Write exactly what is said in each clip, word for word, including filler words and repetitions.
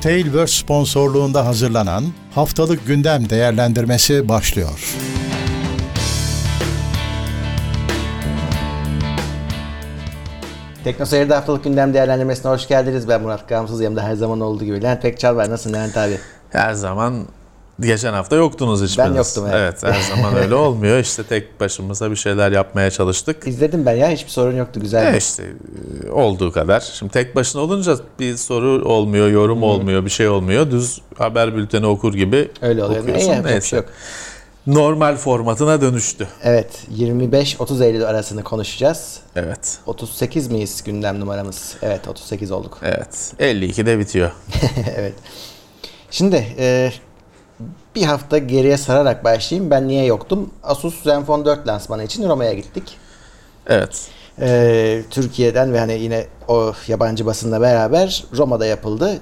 Tailverse sponsorluğunda hazırlanan Haftalık Gündem Değerlendirmesi başlıyor. Teknoseyir'de Haftalık Gündem Değerlendirmesi'ne hoş geldiniz. Ben Murat Gamsız, yanımda her zaman olduğu gibi Levent Pekçal var. Nasılsın Levent abi? Her zaman. Geçen hafta yoktunuz hiçbiriniz. Ben yoktum, evet. Evet, her zaman öyle olmuyor. İşte tek başımıza bir şeyler yapmaya çalıştık. İzledim ben ya, hiçbir sorun yoktu, güzeldi. E işte olduğu kadar. Şimdi tek başına olunca bir soru olmuyor, yorum hmm. olmuyor, bir şey olmuyor. Düz haber bülteni okur gibi öyle oluyor. Okuyorsun. E, neyse. Yok. Normal formatına dönüştü. Evet, yirmi beş otuz Eylül arasını konuşacağız. Evet. otuz sekiz miyiz gündem numaramız? Evet, otuz sekiz olduk. Evet, elli ikide bitiyor. Evet. Şimdi e, bir hafta geriye sararak başlayayım. Ben niye yoktum? Asus Zenfone dört lansmanı için Roma'ya gittik. Evet. Ee, Türkiye'den ve hani yine o yabancı basınla beraber Roma'da yapıldı.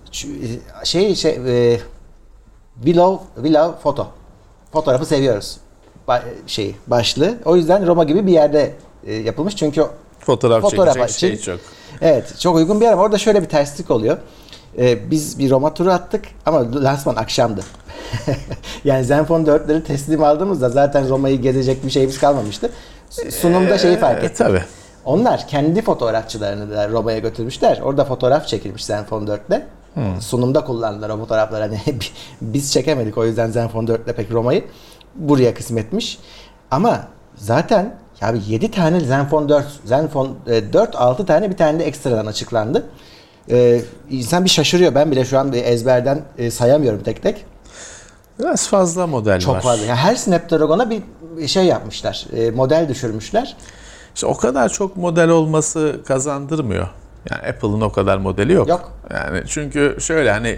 Şey şey e, Willow Willow foto. Fotoğrafı seviyoruz. Ba- şey başlığı. O yüzden Roma gibi bir yerde e, yapılmış. Çünkü fotoğraf, fotoğraf çekecek için, şey çok. Evet, çok uygun bir yer ama orada şöyle bir terslik oluyor. Ee, biz bir Roma turu attık ama lansman akşamdı. Yani Zenfone dörtleri teslim aldığımızda zaten Roma'yı gezecek bir şeyimiz kalmamıştı. Sunumda şeyi fark ettik. E, tabii. Onlar kendi fotoğrafçılarını da Roma'ya götürmüşler. Orada fotoğraf çekilmiş Zenfone dörtle. Hmm. Sunumda kullandılar o fotoğrafları. Hani biz çekemedik, o yüzden Zenfone dörtle pek Roma'yı buraya kısmetmiş. Ama zaten ya yedi tane Zenfone dört, Zenfone dört altı tane bir tane de ekstradan açıklandı. Ee, insan bir şaşırıyor. Ben bile şu an ezberden e, sayamıyorum tek tek. Biraz fazla model Çok var. Çok fazla. Yani her Snapdragon'a bir şey yapmışlar. E, model düşürmüşler. İşte o kadar çok model olması kazandırmıyor. Yani Apple'ın o kadar modeli yok. Yok. Yani çünkü şöyle hani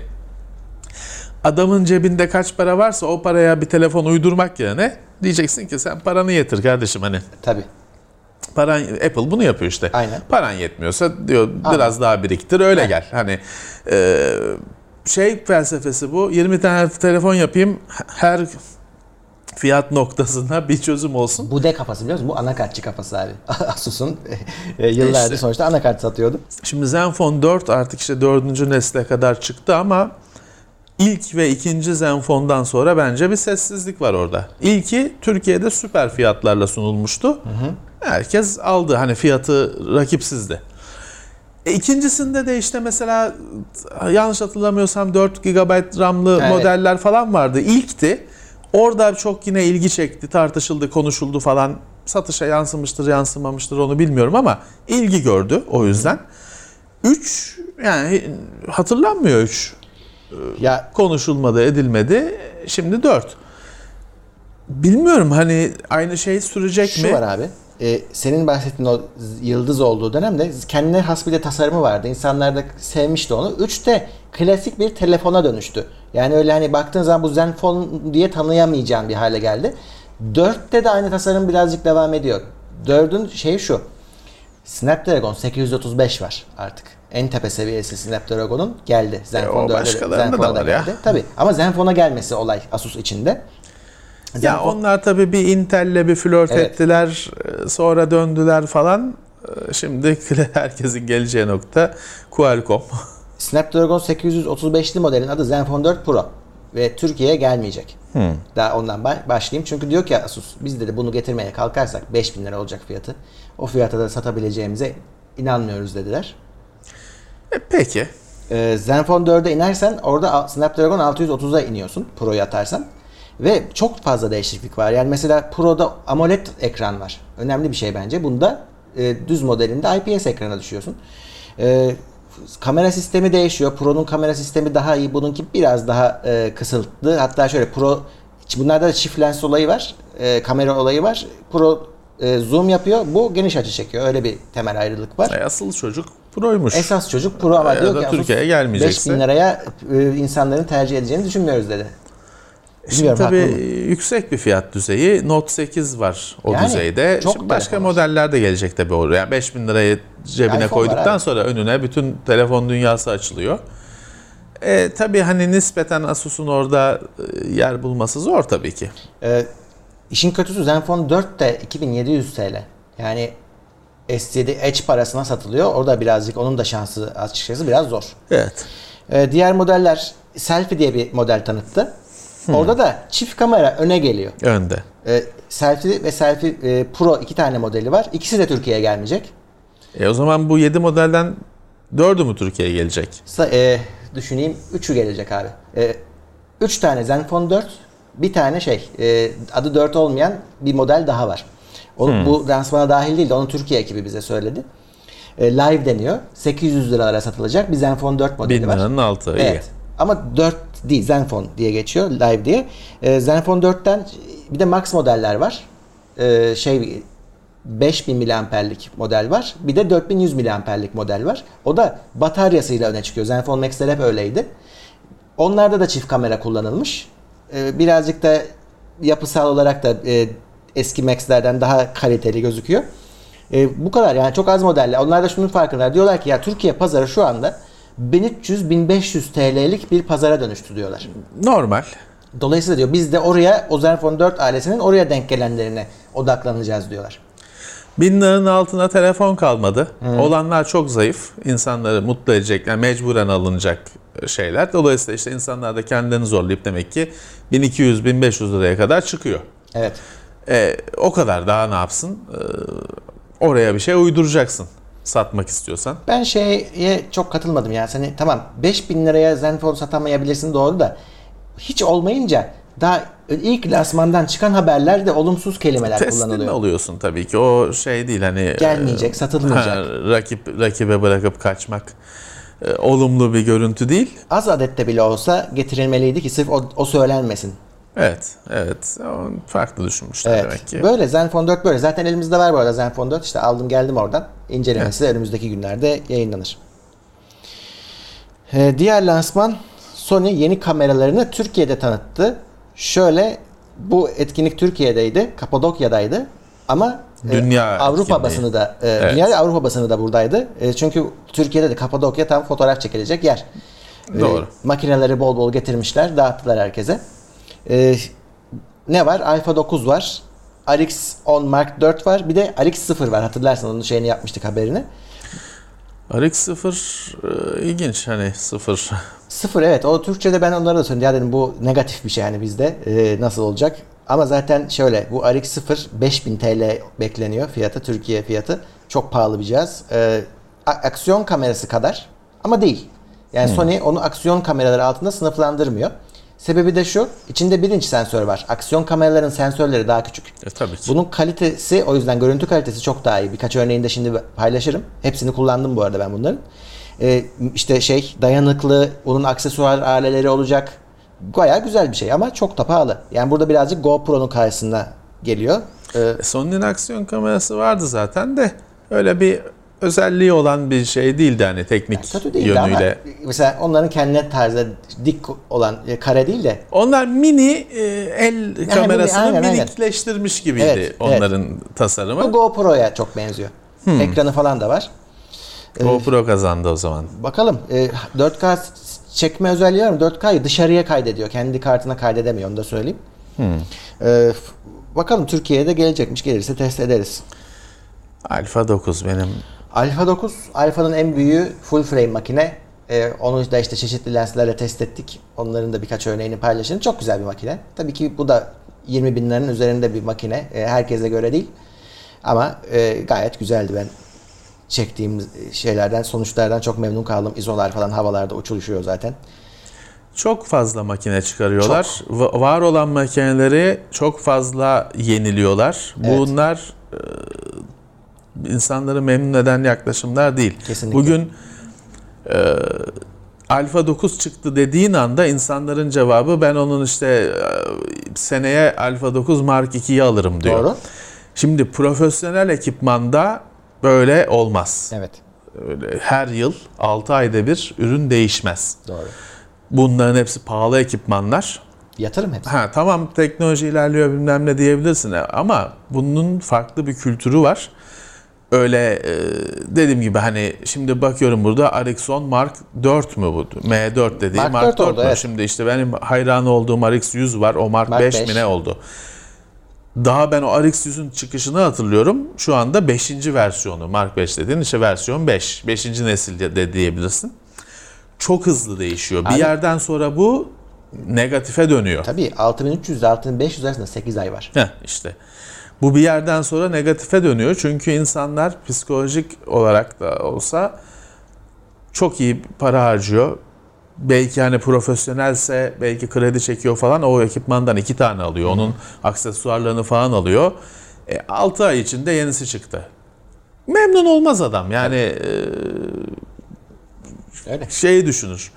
adamın cebinde kaç para varsa o paraya bir telefon uydurmak yerine diyeceksin ki sen paranı yetir kardeşim hani. Tabii. Paran, Apple bunu yapıyor işte. Aynen. Paran yetmiyorsa diyor biraz Aynen. daha biriktir öyle evet. gel. Hani e, şey felsefesi bu. yirmi tane telefon yapayım, her fiyat noktasına bir çözüm olsun. Bu de kafası, biliyor musun? Bu anakartçı kafası abi. Asus'un e, yıllardır işte, sonuçta anakart satıyordu. Şimdi Zenfone dört artık işte dördüncü nesle kadar çıktı ama İlk ve ikinci Zenfone'dan sonra bence bir sessizlik var orada. İlki Türkiye'de süper fiyatlarla sunulmuştu. Hı hı. Herkes aldı. Hani fiyatı rakipsizdi. E, ikincisinde de işte mesela yanlış hatırlamıyorsam dört gigabayt RAM'lı evet. modeller falan vardı. İlkti. Orada çok yine ilgi çekti, tartışıldı, konuşuldu falan. Satışa yansımıştır, yansımamıştır onu bilmiyorum ama ilgi gördü o yüzden. üç yani hatırlanmıyor üç. Ya konuşulmadı, edilmedi. Şimdi dört. Bilmiyorum hani aynı şey sürecek Şu mi? Şu var abi. E, senin bahsettiğin o yıldız olduğu dönemde kendine has bir de tasarımı vardı. İnsanlar da sevmişti onu. üçte klasik bir telefona dönüştü. Yani öyle hani baktığın zaman bu Zenfone diye tanıyamayacağın bir hale geldi. dörtte de aynı tasarım birazcık devam ediyor. dördün şeyi şu. Snapdragon sekiz yüz otuz beş var artık. En tepe seviyesi Snapdragon'un geldi. Zenfone dört'e Zenfone'a da geldi. Tabii. Ama Zenfone'a gelmesi olay Asus içinde. Zenfone... Ya onlar tabii bir Intel'le bir flört evet. ettiler. Sonra döndüler falan. Şimdi herkesin geleceği nokta Qualcomm. Snapdragon sekiz yüz otuz beşli modelin adı Zenfone dört Pro. Ve Türkiye'ye gelmeyecek. Hmm. Daha ondan başlayayım. Çünkü diyor ki Asus, biz de bunu getirmeye kalkarsak beş bin lira olacak fiyatı. O fiyata da satabileceğimize inanmıyoruz dediler. E, peki. Ee, Zenfone dört'e inersen orada Snapdragon altı yüz otuza iniyorsun Pro'yu atarsan. Ve çok fazla değişiklik var. Yani mesela Pro'da AMOLED ekran var. Önemli bir şey bence. Bunda e, düz modelinde I P S ekrana düşüyorsun. E, kamera sistemi değişiyor. Pro'nun kamera sistemi daha iyi. Bununki biraz daha e, kısıtlı. Hatta şöyle Pro, bunlarda da çift lens olayı var. E, kamera olayı var. Pro e, zoom yapıyor. Bu geniş açı çekiyor. Öyle bir temel ayrılık var. E, asıl çocuk Pro'ymuş. Esas çocuk Pro ama diyor ki Türkiye'ye gelmeyecekse beş bin liraya e, insanların tercih edeceğini düşünmüyoruz dedi. Şimdi tabii yüksek bir fiyat düzeyi. Note sekiz var o yani, düzeyde. Şimdi başka modeller de gelecek tabii oraya. Yani beş bin lirayı cebine iPhone koyduktan sonra önüne bütün telefon dünyası açılıyor. E, tabii hani nispeten Asus'un orada yer bulması zor tabii ki. E, işin kötüsü Zenfone dört de iki bin yedi yüz TL. Yani S yedi Edge parasına satılıyor. Orada birazcık onun da şansı açıkçası biraz zor. Evet. Ee, diğer modeller Selfie diye bir model tanıttı. Orada da çift kamera öne geliyor. Önde. Ee, Selfie ve Selfie e, Pro iki tane modeli var. İkisi de Türkiye'ye gelmeyecek. E o zaman bu yedi modelden dördü mü Türkiye'ye gelecek? Sa- e, düşüneyim. Üçü gelecek abi. E, üç tane Zenfone dört, bir tane şey e, adı dört olmayan bir model daha var. O, Hmm. Bu lansmana dahil değil de onu Türkiye ekibi bize söyledi. E, Live deniyor. sekiz yüz liralara satılacak bir Zenfone dört modeli Bin var. liranın altı. Evet. Ama dört değil, Zenfone diye geçiyor, Live diye. E, Zenfone dörtten bir de Max modeller var. E, şey beş bin miliamperlik model var. Bir de dört bin yüz miliamperlik model var. O da bataryasıyla öne çıkıyor. Zenfone Max'ler hep öyleydi. Onlarda da çift kamera kullanılmış. E, birazcık da yapısal olarak da e, eski Max'lerden daha kaliteli gözüküyor. E, bu kadar yani, çok az modeller. Onlar da şunun farkındalar. Diyorlar ki ya Türkiye pazarı şu anda bin üç yüz bin beş yüz T L'lik bir pazara dönüştü diyorlar. Normal. Dolayısıyla diyor biz de oraya, o Zenfone dört ailesinin oraya denk gelenlerine odaklanacağız diyorlar. Bin liranın altına telefon kalmadı. Olanlar çok zayıf. İnsanları mutlu edecek, yani mecburen alınacak şeyler. Dolayısıyla işte insanlar da kendilerini zorlayıp demek ki bin iki yüz bin beş yüz liraya kadar çıkıyor. Evet. E, o kadar, daha ne yapsın? E, oraya bir şey uyduracaksın satmak istiyorsan. Ben şeye çok katılmadım ya. Hani tamam beş bin liraya Zenfone satamayabilirsin, doğru da hiç olmayınca daha ilk lansmandan çıkan haberlerde olumsuz kelimeler Testini kullanılıyor. alıyorsun tabii ki. O şey değil hani. Gelmeyecek, satılmayacak. Ha, rakip rakibe bırakıp kaçmak e, olumlu bir görüntü değil. Az adette bile olsa getirilmeliydi ki sırf o, o söylenmesin. Evet, evet. O farklı düşünmüşler Evet. demek ki. Böyle Zenfone dört böyle. Zaten elimizde var bu arada Zenfone dört. İşte aldım geldim oradan. İncelemesi de önümüzdeki günlerde yayınlanır. Ee, diğer lansman, Sony yeni kameralarını Türkiye'de tanıttı. Şöyle, bu etkinlik Türkiye'deydi, Kapadokya'daydı ama Dünya e, Avrupa etkinliği. basını da e, Evet. dünya ve Avrupa basını da buradaydı. E, çünkü Türkiye'de de Kapadokya tam fotoğraf çekilecek yer. E, Doğru. makineleri bol bol getirmişler, dağıttılar herkese. E, ne var? Alpha dokuz var. R X on Mark dört var. Bir de R X sıfır var. Hatırlarsan onun şeyini yapmıştık, haberini. R X sıfır e, ilginç, hani sıfır. Sıfır, evet. O Türkçe'de ben onlara da söyledim. Ya dedim bu negatif bir şey hani bizde. Ee, nasıl olacak? Ama zaten şöyle, bu R X sıfır beş bin T L bekleniyor fiyatı. Türkiye fiyatı. Çok pahalı bir cihaz. Ee, a- aksiyon kamerası kadar ama değil. Yani Hmm. Sony onu aksiyon kameraları altında sınıflandırmıyor. Sebebi de şu. İçinde bir inç sensör var. Aksiyon kameraların sensörleri daha küçük. E, tabii ki. Bunun kalitesi, o yüzden görüntü kalitesi çok daha iyi. Birkaç örneğini de şimdi paylaşırım. Hepsini kullandım bu arada ben bunların. Ee, işte şey dayanıklı, onun aksesuar aileleri olacak. Bayağı güzel bir şey ama çok da pahalı. Yani burada birazcık GoPro'nun karşısına geliyor. Ee, E, Sony'nin aksiyon kamerası vardı zaten de öyle bir özelliği olan bir şey değildi hani teknik kötü değil yönüyle. ama mesela onların kendine tarzı dik olan e, kare değil de Onlar mini e, el kamerasını aynen, aynen. minikleştirmiş gibiydi Evet, onların tasarımı. bu GoPro'ya çok benziyor. Hmm. Ekranı falan da var. GoPro kazandı o zaman. Bakalım e, dört K çekme özelliği var mı? dört K'yı dışarıya kaydediyor. Kendi kartına kaydedemiyor, onu da söyleyeyim. Hmm. E, f- bakalım Türkiye'ye de gelecekmiş. Gelirse test ederiz. Alpha dokuz benim. Alpha dokuz, Alpha'nın en büyüğü full frame makine. E, onu da işte çeşitli lenslerle test ettik. Onların da birkaç örneğini paylaşın. Çok güzel bir makine. Tabii ki bu da yirmi bin liranın üzerinde bir makine. E, herkese göre değil. Ama e, gayet güzeldi. Ben çektiğim şeylerden, sonuçlardan çok memnun kaldım. İzolar falan havalarda uçuşuyor zaten. Çok fazla makine çıkarıyorlar. Va- Var olan makineleri çok fazla yeniliyorlar. Evet. Bunlar e, insanları memnun eden yaklaşımlar değil. Kesinlikle. Bugün e, Alpha dokuz çıktı dediğin anda insanların cevabı ben onun işte e, seneye Alpha dokuz Mark ikiyi alırım diyor. Doğru. Şimdi profesyonel ekipmanda böyle olmaz. Evet. Öyle her yıl altı ayda bir ürün değişmez. Doğru. Bunların hepsi pahalı ekipmanlar. Yatırım hepsi. Ha tamam, teknoloji ilerliyor bilmem ne diyebilirsin ama bunun farklı bir kültürü var. Öyle e, dediğim gibi hani şimdi bakıyorum burada R X on Mark dört mü bu? M dört dediğim Mark Mark, dört dört oldu, mü? evet. Şimdi işte benim hayran olduğum R X yüz var. O Mark, Mark beş beş. mi ne oldu? Daha ben o R X yüzün çıkışını hatırlıyorum. Şu anda beşinci versiyonu. Mark beş dediğin işte versiyon beş. beşinci nesil de diyebilirsin. çok hızlı değişiyor. Bir Abi- yerden sonra bu negatife dönüyor. Tabii altı bin üç yüz ile altı bin beş yüz arasında sekiz ay var. Heh, işte. Bu bir yerden sonra negatife dönüyor. Çünkü insanlar psikolojik olarak da olsa çok iyi para harcıyor. Belki hani profesyonelse belki kredi çekiyor falan, o ekipmandan iki tane alıyor. Onun aksesuarlarını falan alıyor. E, altı ay içinde yenisi çıktı. Memnun olmaz adam. Yani e, Öyle. şeyi düşünür.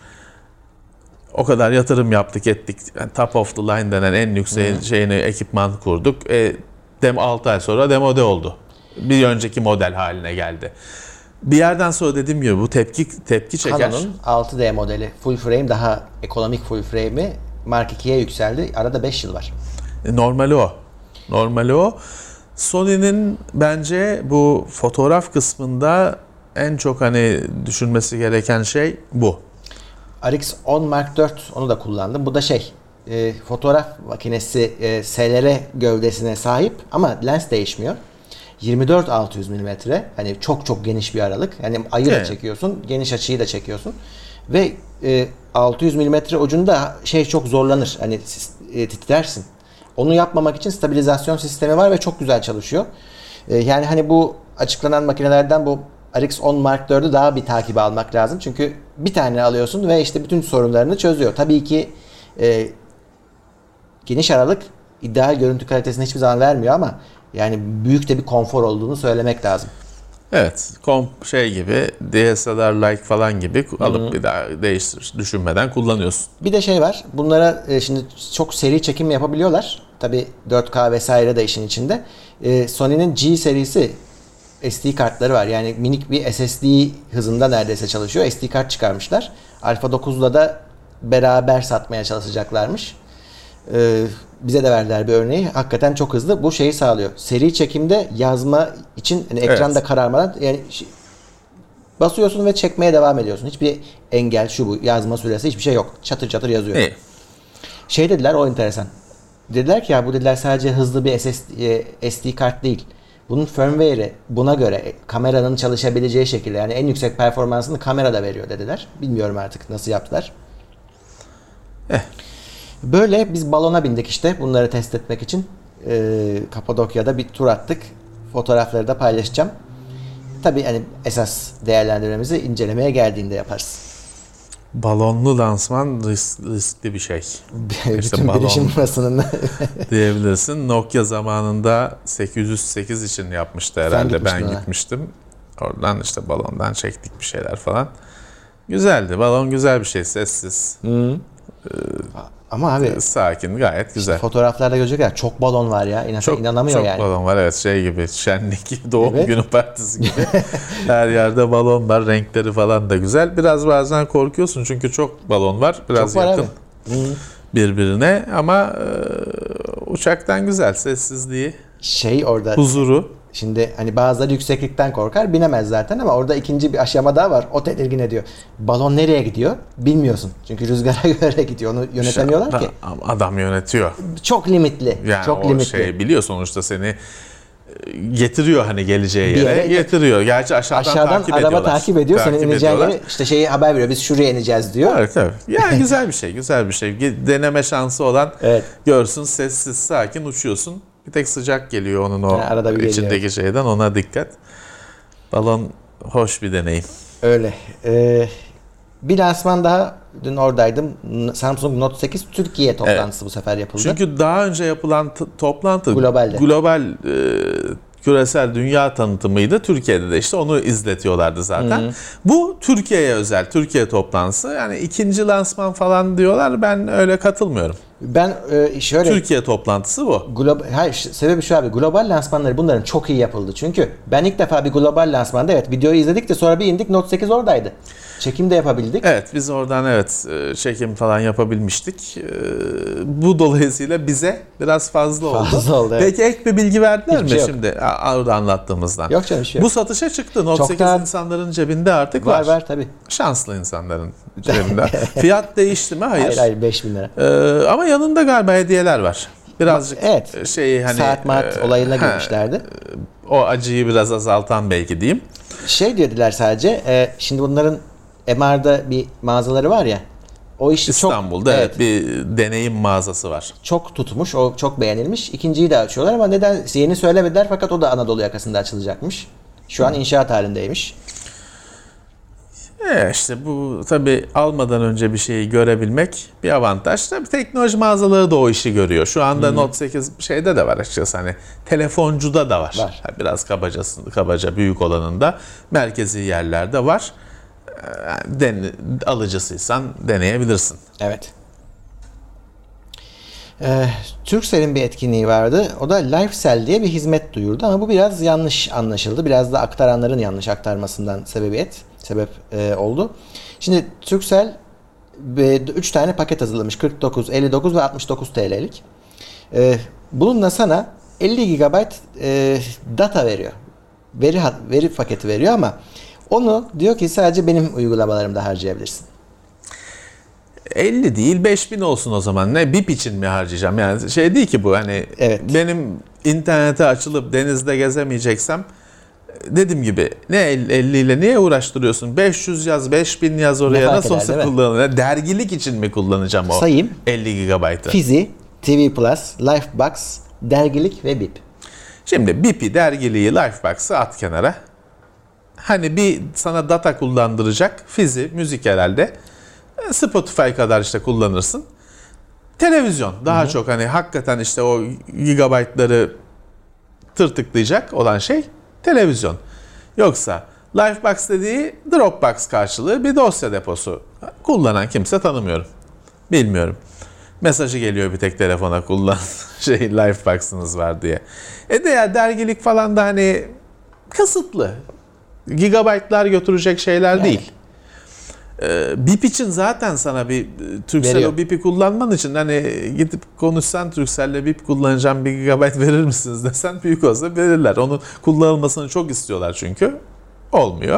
O kadar yatırım yaptık ettik. Yani top of the line denen en yüksek şeyini, ekipman kurduk. E, dem altı ay sonra demode oldu. Bir önceki model haline geldi. Bir yerden sonra dediğim gibi bu tepki tepki çeker. Canon'un altı D modeli full frame, daha ekonomik full frame'i Mark ikiye yükseldi. Arada beş yıl var. E, Normali o. Normali o. Sony'nin bence bu fotoğraf kısmında en çok hani düşünmesi gereken şey bu. R X on Mark dört, onu da kullandım. Bu da şey, e, fotoğraf makinesi e, S L R gövdesine sahip ama lens değişmiyor. yirmi dört altı yüz milimetre, hani çok çok geniş bir aralık. Yani ayı da Evet. çekiyorsun, geniş açıyı da çekiyorsun. Ve e, altı yüz milimetre ucunda şey çok zorlanır. Hani e, titlersin. Onu yapmamak için stabilizasyon sistemi var ve çok güzel çalışıyor. E, yani hani bu açıklanan makinelerden bu R X on Mark dördü daha bir takibe almak lazım. Çünkü bir tane alıyorsun ve işte bütün sorunlarını çözüyor. Tabii ki e, geniş aralık ideal görüntü kalitesini hiçbir zaman vermiyor ama yani büyük de bir konfor olduğunu söylemek lazım. Evet, komp şey gibi, D S L R like falan gibi alıp bir daha değiştir, düşünmeden kullanıyorsun. Bir de şey var. Bunlara e, şimdi çok seri çekim yapabiliyorlar. Tabii dört K vesaire de işin içinde. E, Sony'nin G serisi S D kartları var. Yani minik bir S S D hızında neredeyse çalışıyor. S D kart çıkarmışlar. Alpha dokuzla da beraber satmaya çalışacaklarmış. E, bize de verdiler bir örneği. Hakikaten çok hızlı. Bu şeyi sağlıyor. Seri çekimde yazma için hani ekranda Evet. kararmadan yani şey- basıyorsun ve çekmeye devam ediyorsun. Hiçbir engel, şu bu, yazma süresi, hiçbir şey yok. Çatır çatır yazıyor. İyi. Şey dediler, o enteresan. Dediler ki ya bu dediler sadece hızlı bir S S D, e, S D kart değil. Bunun firmware'i buna göre e, kameranın çalışabileceği şekilde, yani en yüksek performansını kamerada veriyor dediler. Bilmiyorum artık nasıl yaptılar. Eh. Böyle biz balona bindik işte bunları test etmek için. Ee, Kapadokya'da bir tur attık. Fotoğrafları da paylaşacağım. Tabii hani esas değerlendirmemizi incelemeye geldiğinde yaparız. Balonlu lansman risk, riskli bir şey. Bütün balon. bilişim basınında. Diyebilirsin. Nokia zamanında sekiz yüz sekiz için yapmıştı herhalde. gitmiştin Ben ona. gitmiştim. Oradan işte balondan çektik bir şeyler falan. Güzeldi. Balon güzel bir şey. Sessiz. Ama abi Sakin. Gayet güzel. fotoğraflarda görecek ya çok balon var ya. İnan, Çok, inanamıyor çok yani. balon var, evet, şey gibi, şenlik, doğum Evet. günü partisi gibi. Her yerde balon var, renkleri falan da güzel. Biraz bazen korkuyorsun çünkü çok balon var, biraz Çok var yakın abi. Hı. birbirine ama e, uçaktan güzel, sessizliği, Şey orada huzuru. şimdi hani bazıları yükseklikten korkar, binemez zaten, ama orada ikinci bir aşama daha var. O tedirgin ediyor. Balon nereye gidiyor bilmiyorsun. Çünkü rüzgara göre gidiyor. Onu yönetemiyorlar ki. Ama adam yönetiyor. Çok limitli. Yani çok o limitli. şey biliyor sonuçta, seni e, getiriyor hani geleceği Bir yere, yere- getiriyor. Gerçi aşağıdan, Aşağıdan takip araba ediyorlar. takip ediyor. Senin Takip ineceğin ediyorlar. yere işte şeyi haber veriyor. Biz şuraya ineceğiz diyor. Evet, evet. Yani güzel bir şey, güzel bir şey. Deneme şansı olan Evet. görsün, sessiz, sakin uçuyorsun. Bir tek sıcak geliyor onun o Ha, arada bir içindeki geliyor. şeyden, ona dikkat. Balon hoş bir deneyim. Öyle. Ee, bir lansman daha, dün oradaydım. Samsung Note sekiz Türkiye toplantısı bu sefer yapıldı. Çünkü daha önce yapılan t- toplantı Globalde. global e, küresel dünya tanıtımıydı. Türkiye'de de işte onu izletiyorlardı zaten. Bu Türkiye'ye özel, Türkiye toplantısı. Yani ikinci lansman falan diyorlar. Ben öyle katılmıyorum. ben e, şöyle Türkiye toplantısı bu. global, hayır, ş- sebebi şu abi, global lansmanları bunların çok iyi yapıldı. Çünkü ben ilk defa bir global lansmanda, evet, videoyu izledik de sonra bir indik, Note sekiz oradaydı. Çekim de yapabildik. Evet, biz oradan evet e, çekim falan yapabilmiştik. E, Bu dolayısıyla bize biraz fazla oldu. Fazla oldu, evet. Peki ek bir bilgi verdiler Hiçbir mi şey yok. şimdi a- orada anlattığımızdan? Yok canım, bir şey yok. Bu satışa çıktı. Note Çok sekiz daha- insanların cebinde artık var. Var var tabii. Şanslı insanların cebinde. Fiyat değişti mi? Hayır. Hayır hayır, beş bin lira. E, ama yanında galiba hediyeler var. Birazcık Evet. e, şeyi hani Saat maat e, olayına ha, girmişlerdi. o acıyı biraz azaltan belki diyeyim. Şey dediler sadece, e, şimdi bunların M R'da bir mağazaları var ya. O iş İstanbul'da çok, evet, bir deneyim mağazası var. çok tutmuş, o çok beğenilmiş. İkinciyi de açıyorlar ama neden yeni söylemediler, fakat o da Anadolu yakasında açılacakmış. Şu an inşaat halindeymiş. E işte bu tabii almadan önce bir şeyi görebilmek bir avantaj. Tabii teknoloji mağazaları da o işi görüyor. Şu anda Note sekiz şeyde de var açıkçası, hani telefoncuda da var. Var. Ha, biraz kabaca, kabaca büyük olanında, merkezi yerlerde var. E, Den, alıcısıysan deneyebilirsin. Evet. Ee, Turkcell'in bir etkinliği vardı. O da LifeCell diye bir hizmet duyurdu ama bu biraz yanlış anlaşıldı. Biraz da aktaranların yanlış aktarmasından sebebiyet sebep e, oldu. Şimdi Turkcell üç tane paket hazırlamış. kırk dokuz, elli dokuz ve altmış dokuz T L'lik. E, bununla sana elli gigabayt e, data veriyor. Veri veri paketi veriyor ama onu diyor ki sadece benim uygulamalarımda harcayabilirsin. elli değil beş bin olsun o zaman. Ne, B I P için mi harcayacağım? Yani şey değil ki bu, hani Evet. benim internete açılıp denizde gezemeyeceksem, dediğim gibi ne elli ile niye uğraştırıyorsun? beş yüz yaz, beş bin yaz oraya, fark nasıl eder, olsa değil mi? kullanılır. Dergilik için mi kullanacağım o Sayayım. elli gigabaytı? Fizi, T V Plus, Lifebox, dergilik ve B I P. Şimdi B I P'i, dergiliği, Lifebox'ı at kenara. Hani bir sana data kullandıracak Fizi, müzik herhalde. Spotify kadar işte kullanırsın. Televizyon daha Hı-hı. çok hani hakikaten işte o gigabaytları tırtıklayacak olan şey televizyon. Yoksa Lifebox dediği Dropbox karşılığı bir dosya deposu. Kullanan kimse tanımıyorum. Bilmiyorum. Mesajı geliyor bir tek telefona, kullan şey Lifebox'ınız var diye. E de ya dergilik falan da hani kısıtlı. Gigabaytlar götürecek şeyler yani değil. Ee, B I P için zaten sana bir Turkcell o B I P'i kullanman için hani gidip konuşsan Turkcell'le B I P kullanacağım, bir gigabayt verir misiniz desen, büyük olsa verirler. Onun kullanılmasını çok istiyorlar çünkü. Olmuyor.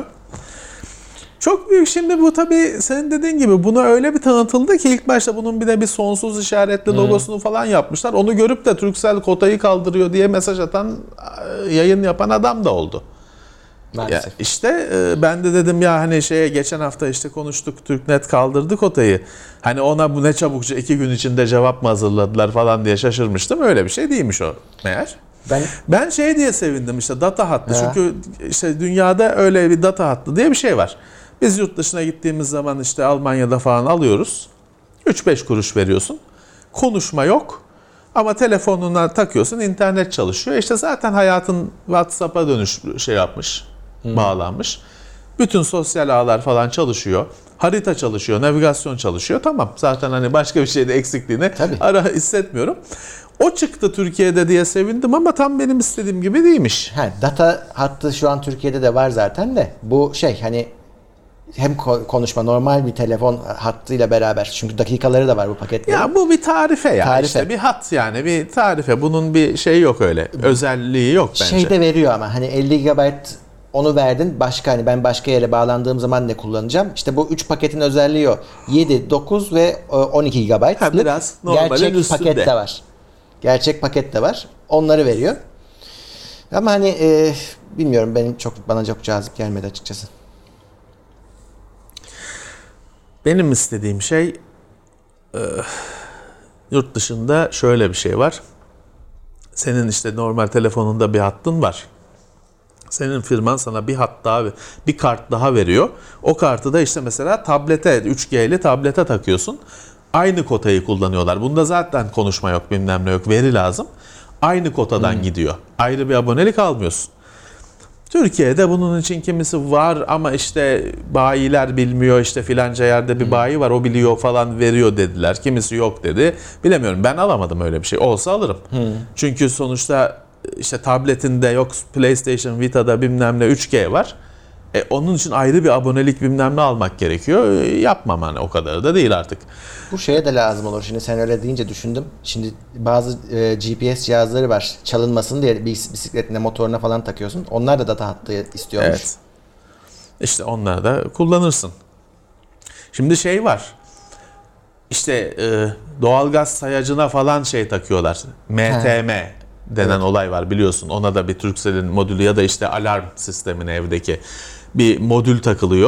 Çok büyük. Şimdi bu tabii senin dediğin gibi buna öyle bir tanıtıldı ki ilk başta bunun bir de bir sonsuz işaretli hmm. logosunu falan yapmışlar. Onu görüp de Turkcell kotayı kaldırıyor diye mesaj atan, yayın yapan adam da oldu. Ya işte ben de dedim ya hani şeye geçen hafta işte konuştuk, TürkNet kaldırdı kotayı. Hani ona bu ne çabukça iki gün içinde cevap mı hazırladılar falan diye şaşırmıştım. Öyle bir şey değilmiş o meğer. Ben ben şey diye sevindim, işte data hattı. Ya. Çünkü işte dünyada öyle bir data hattı diye bir şey var. Biz yurt dışına gittiğimiz zaman işte Almanya'da falan alıyoruz. üç beş kuruş veriyorsun. Konuşma yok. Ama telefonuna takıyorsun, internet çalışıyor. İşte zaten hayatın WhatsApp'a dönüş şey yapmış. Hmm. Bağlanmış. Bütün sosyal ağlar falan çalışıyor. Harita çalışıyor, navigasyon çalışıyor. Tamam. Zaten hani başka bir şeyde eksikliğini Tabii. ara hissetmiyorum. O çıktı Türkiye'de diye sevindim ama tam benim istediğim gibi değilmiş. Ha, data hattı şu an Türkiye'de de var zaten de. Bu şey hani hem konuşma, normal bir telefon hattıyla beraber. Çünkü dakikaları da var bu paketlerin. Ya bu bir tarife ya. Tarife. İşte bir hat yani, bir tarife. Bunun bir şeyi yok öyle. Özelliği yok bence. Şey de veriyor ama hani elli gigabayt onu verdin. Başka hani ben başka yere bağlandığım zaman ne kullanacağım? İşte bu üç paketin özelliği o. yedi, dokuz ve on iki gigabayt. Ha, biraz normalin gerçek paket de var. Gerçek paket de var. Onları veriyor. Ama hani e, bilmiyorum, benim çok bana çok cazip gelmedi açıkçası. Benim istediğim şey e, yurt dışında şöyle bir şey var. Senin işte normal telefonunda bir hattın var. Senin firman sana bir hat daha, bir kart daha veriyor. O kartı da işte mesela tablete, üç G'li tablete takıyorsun. Aynı kotayı kullanıyorlar. Bunda zaten konuşma yok, bilmem ne yok, veri lazım. Aynı kotadan hmm. gidiyor. Ayrı bir abonelik almıyorsun. Türkiye'de bunun için kimisi var ama işte bayiler bilmiyor, işte filanca yerde bir hmm. bayi var, o biliyor falan, veriyor dediler. Kimisi yok dedi. Bilemiyorum, ben alamadım öyle bir şey. Olsa alırım. Hmm. Çünkü sonuçta işte tabletinde yok, PlayStation Vita'da bilmem ne üç G var. E, onun için ayrı bir abonelik bilmem ne almak gerekiyor. E, yapmam hani, o kadar da değil artık. Bu şeye de lazım olur. Şimdi sen öyle deyince düşündüm. Şimdi bazı e, G P S cihazları var. Çalınmasın diye bisikletine, motoruna falan takıyorsun. Onlar da data hattı istiyormuş. Evet. İşte onlar da kullanırsın. Şimdi şey var. İşte e, doğalgaz sayacına falan şey takıyorlar. M T M He. denen evet. olay var biliyorsun. Ona da bir Turkcell'in modülü ya da işte alarm sistemine evdeki bir modül takılıyor.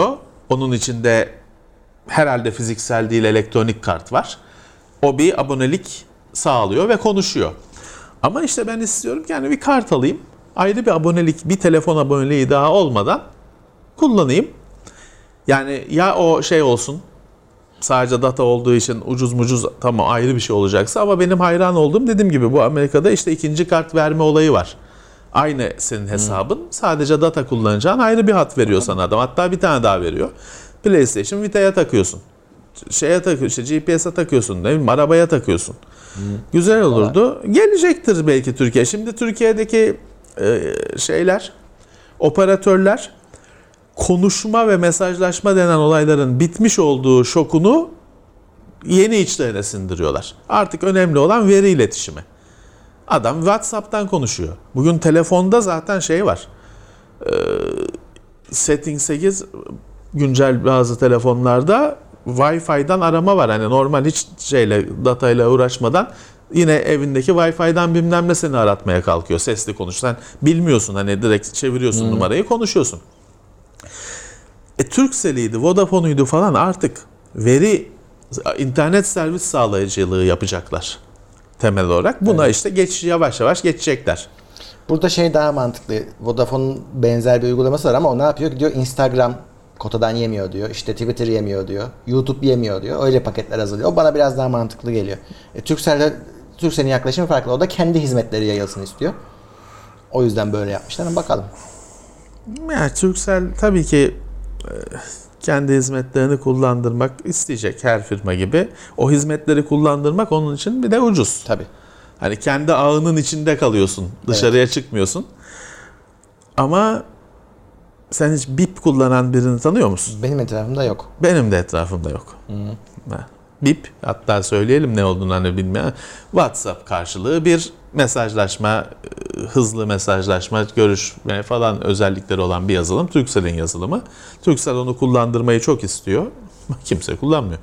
Onun içinde herhalde fiziksel değil elektronik kart var. O bir abonelik sağlıyor ve konuşuyor. Ama işte ben istiyorum ki yani bir kart alayım. Ayrı bir abonelik, bir telefon aboneliği daha olmadan kullanayım. Yani ya o şey olsun, sadece data olduğu için ucuz mucuz tamam ayrı bir şey olacaksa, ama benim hayran olduğum, dediğim gibi bu Amerika'da işte ikinci kart verme olayı var. Aynı senin hesabın, hmm. sadece data kullanacağın ayrı bir hat veriyor sana adam. Hatta bir tane daha veriyor. PlayStation Vita'ya takıyorsun. Şeye takıyorsun, işte G P S'e takıyorsun, değil mi? Arabaya takıyorsun. Hmm. Güzel olurdu. Gelecektir belki Türkiye. Şimdi Türkiye'deki e, şeyler, operatörler konuşma ve mesajlaşma denen olayların bitmiş olduğu şokunu yeni içlerine sindiriyorlar. Artık önemli olan veri iletişimi. Adam WhatsApp'tan konuşuyor. Bugün telefonda zaten şey var. E, Setting sekiz güncel bazı telefonlarda Wi-Fi'den arama var. Hani normal hiç şeyle, datayla uğraşmadan yine evindeki Wi-Fi'den bilmem ne seni aratmaya kalkıyor. Sesli konuş. Sen bilmiyorsun, hani direkt çeviriyorsun hmm. numarayı, konuşuyorsun. E, Turkcell'iydi, Vodafone'uydu falan, artık veri, internet servis sağlayıcılığı yapacaklar temel olarak. Buna evet. işte geç yavaş yavaş geçecekler. Burada şey daha mantıklı. Vodafone'un benzer bir uygulaması var ama o ne yapıyor? Gidiyor Instagram kotadan yemiyor diyor. İşte Twitter yemiyor diyor. YouTube yemiyor diyor. Öyle paketler hazırlıyor. O bana biraz daha mantıklı geliyor. E, Turkcell'de Turkcell'in yaklaşımı farklı. O da kendi hizmetleri yayılsın istiyor. O yüzden böyle yapmışlar ama bakalım. Yani Turkcell tabii ki kendi hizmetlerini kullandırmak isteyecek, her firma gibi. O hizmetleri kullandırmak onun için bir de ucuz. Tabii. Hani kendi ağının içinde kalıyorsun. Dışarıya evet. çıkmıyorsun. Ama sen hiç bip kullanan birini tanıyor musun? Benim etrafımda yok. Benim de etrafımda yok. Hı. Bip, hatta söyleyelim ne olduğunu hani bilmeyen, WhatsApp karşılığı bir mesajlaşma, hızlı mesajlaşma, görüşme falan özellikleri olan bir yazılım. Turkcell'in yazılımı. Turkcell onu kullandırmayı çok istiyor. Kimse kullanmıyor.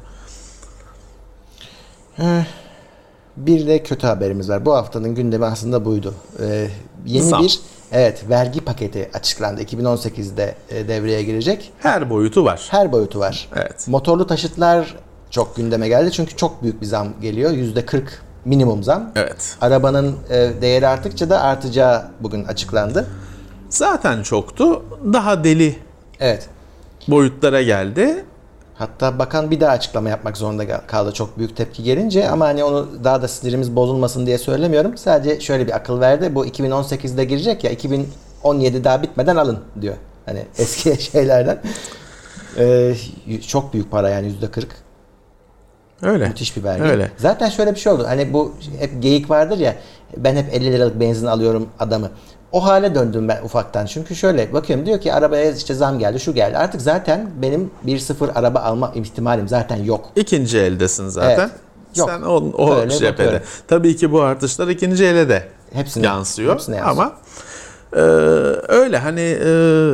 Bir de kötü haberimiz var. Bu haftanın gündemi aslında buydu. Ee, yeni Zam. bir evet vergi paketi açıklandı. iki bin on sekizde devreye girecek. Her boyutu var. Her boyutu var. Evet. Motorlu taşıtlar çok gündeme geldi. Çünkü çok büyük bir zam geliyor. yüzde kırk minimum zam. Evet. Arabanın değeri arttıkça da artacağı bugün açıklandı. Zaten çoktu. Daha deli evet. boyutlara geldi. Hatta bakan bir daha açıklama yapmak zorunda kaldı çok büyük tepki gelince, ama hani onu daha da sinirimiz bozulmasın diye söylemiyorum. Sadece şöyle bir akıl verdi. Bu iki bin on sekizde girecek ya, iki bin on yedi daha bitmeden alın diyor. Hani eski şeylerden. Ee, çok büyük para yani yüzde kırk. Öyle. Müthiş bir vergi. Öyle. Zaten şöyle bir şey oldu. Hani bu hep geyik vardır ya. Ben hep elli liralık benzin alıyorum adamı. O hale döndüm ben ufaktan. Çünkü şöyle bakıyorum, diyor ki arabaya işte zam geldi, şu geldi. Artık zaten benim bir sıfır araba alma ihtimalim zaten yok. İkinci eldesin zaten. Evet. Yok. Sen o, o cephede. Tabii ki bu artışlar ikinci ele de hepsine, yansıyor. Hepsine yansıyor. Ama e, öyle hani e,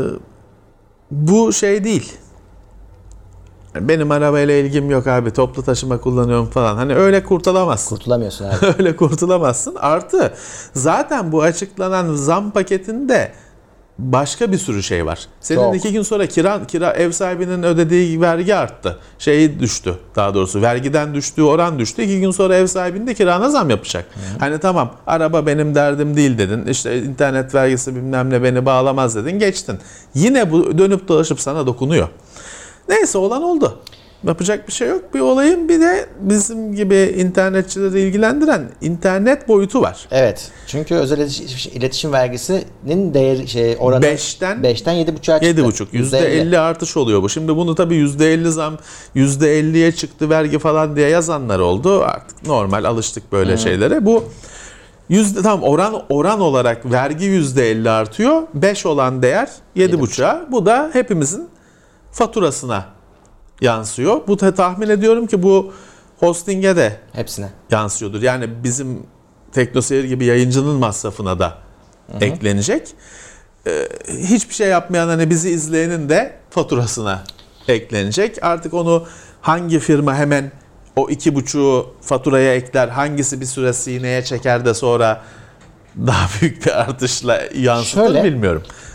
bu şey değil. Benim arabayla ilgim yok abi, toplu taşıma kullanıyorum falan. Hani öyle kurtulamazsın. Kurtulamıyorsun abi. Öyle kurtulamazsın. Artı zaten bu açıklanan zam paketinde başka bir sürü şey var. Senin Çok. iki gün sonra kira, kira ev sahibinin ödediği vergi arttı. Şey düştü, daha doğrusu vergiden düştüğü oran düştü. İki gün sonra ev sahibinin de kirana zam yapacak. Hı. Hani tamam, araba benim derdim değil dedin. İşte internet vergisi bilmem ne beni bağlamaz dedin. Geçtin. Yine bu dönüp dolaşıp sana dokunuyor. Neyse, olan oldu. Yapacak bir şey yok. Bir olayın bir de bizim gibi internetçileri ilgilendiren internet boyutu var. Evet. Çünkü özel iletişim vergisinin değeri şey oranı beşten beşten yedi buçuğa çıktı. yedi buçuk yüzde elli artış oluyor bu. Şimdi bunu tabii yüzde elli zam, yüzde elliye çıktı vergi falan diye yazanlar oldu. Artık normal, alıştık böyle Hı. şeylere. Bu yüzde tam oran oran olarak vergi yüzde elli artıyor. beş olan değer yedi buçuğa. Bu da hepimizin faturasına yansıyor. Bu da tahmin ediyorum ki bu hosting'e de hepsine yansıyordur. Yani bizim TeknoSeyir gibi yayıncının masrafına da Hı-hı. eklenecek. Ee, hiçbir şey yapmayan, hani bizi izleyenin de faturasına eklenecek. Artık onu hangi firma hemen o iki buçuğu faturaya ekler, hangisi bir süre sineye çeker de sonra daha büyük bir artışla yansıtır Şöyle, bilmiyorum.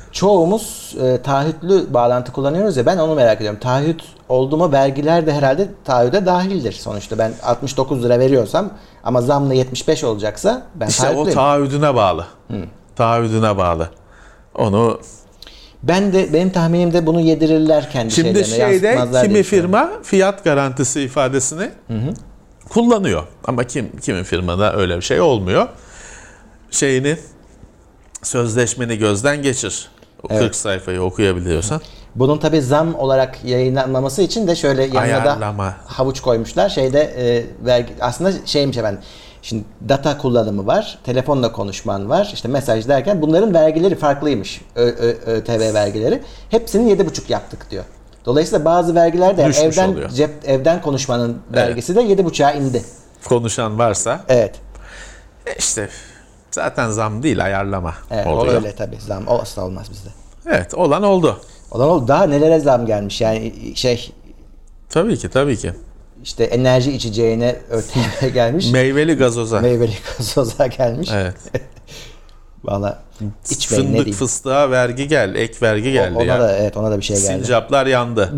çoğumuz e, taahhütlü bağlantı kullanıyoruz ya, ben onu merak ediyorum. Taahhüt oldu mu vergiler de herhalde taahhüde dahildir sonuçta. Ben altmış dokuz lira veriyorsam ama zamla yetmiş beş olacaksa ben İşte o taahhütlüyüm. taahhüdüne bağlı. Taahhüdüne bağlı. Onu Ben de benim tahminimde bunu yedirirler kendi şimdi şeylerine. şeyde yansıtmazlar kimi diye düşünüyorum. firma fiyat garantisi ifadesini kullanıyor. Ama kim kimin firmada öyle bir şey olmuyor. Şeyini sözleşmeni gözden geçir. O Evet. kırk sayfayı okuyabiliyorsan. Bunun tabii zam olarak yayınlanmaması için de şöyle yanına Ayarlama. da havuç koymuşlar. Şeyde e, vergi aslında şeymiş efendim. Şimdi data kullanımı var, telefonla konuşman var, işte mesaj derken bunların vergileri farklıymış. Ö, ö, ÖTV vergileri. Hepsini yedi buçuk yaptık diyor. Dolayısıyla bazı vergiler de yani Düşmüş evden oluyor. cep evden konuşmanın vergisi de yedi buçuğa indi. Konuşan varsa Evet. e işte zaten zam değil, ayarlama Evet, o oluyor. öyle tabii. Zam o asla olmaz bizde. Evet, olan oldu. Olan oldu. Daha nelere zam gelmiş yani şey Tabii ki, tabii ki. işte enerji içeceğine ÖTV gelmiş. Meyveli gazoza. Meyveli gazoza gelmiş. Evet. Valla içmeyin ne Fındık diyeyim. fıstığa vergi gel, ek vergi geldi ona ya. da evet ona da bir şey geldi. Sincaplar yandı.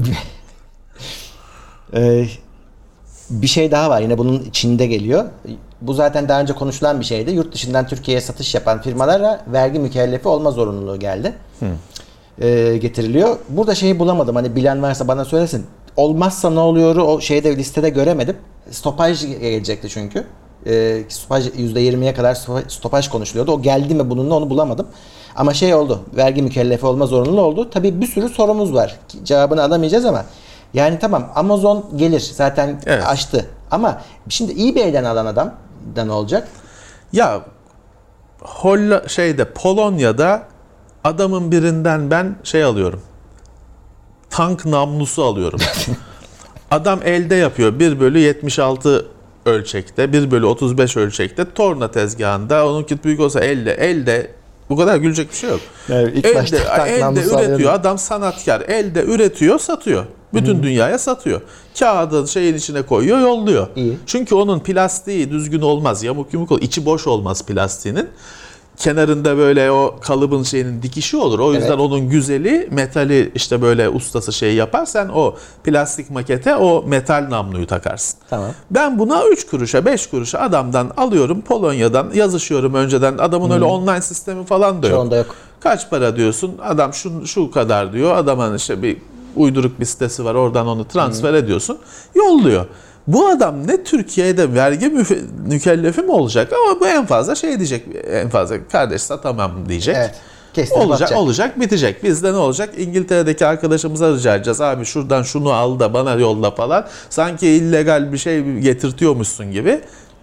Ee, bir şey daha var yine bunun içinde geliyor. Bu zaten daha önce konuşulan bir şeydi. Yurt dışından Türkiye'ye satış yapan firmalara vergi mükellefi olma zorunluluğu geldi. Ee, getiriliyor. Burada şeyi bulamadım. Hani bilen varsa bana söylesin. Olmazsa ne oluyor? O şeyde listede göremedim. Stopaj gelecekti çünkü. Ee, stopaj yüzde yirmiye kadar stopaj konuşuluyordu. O geldi mi bununla onu bulamadım. Ama şey oldu. Vergi mükellefi olma zorunlu oldu. Tabii bir sürü sorumuz var. Cevabını alamayacağız ama yani tamam Amazon gelir. Zaten Evet. açtı. Ama şimdi eBay'den alan adam da ne olacak? Ya Holla şeyde Polonya'da adamın birinden ben şey alıyorum. Tank namlusu alıyorum. Adam elde yapıyor. bir bölü yetmiş altı ölçekte, bir bölü otuz beş ölçekte torna tezgahında. Onunki büyük olsa elde elde bu kadar gülecek bir şey yok. Evet, ilk elde başta tank elde namlusu üretiyor. alıyorum. Adam sanatkar. Elde üretiyor, satıyor. Bütün dünyaya satıyor. Kağıdı şeyin içine koyuyor, yolluyor. İyi. Çünkü onun plastiği düzgün olmaz. Yamuk yumuk olur. İçi boş olmaz plastiğinin. Kenarında böyle o kalıbın şeyinin dikişi olur. O yüzden Evet. onun güzeli metali işte böyle ustası şey yapar. Sen o plastik makete o metal namluyu takarsın. Tamam. Ben buna üç kuruşa beş kuruşa adamdan alıyorum. Polonya'dan yazışıyorum önceden. Adamın öyle online sistemi falan da yok. Çoğunda yok. Kaç para diyorsun? Adam şu, şu kadar diyor. Adamın işte bir uyduruk bir sitesi var. Oradan onu transfer ediyorsun. Yolluyor. Bu adam ne Türkiye'de vergi müfe- mükellefi mi olacak ama bu en fazla şey diyecek. En fazla kardeş satamam diyecek. Evet. Kestirip Olacak, atacak. olacak, bitecek. Bizde ne olacak? İngiltere'deki arkadaşımıza rica edeceğiz. Abi şuradan şunu al da bana yolla falan. Sanki illegal bir şey getirtiyormuşsun gibi.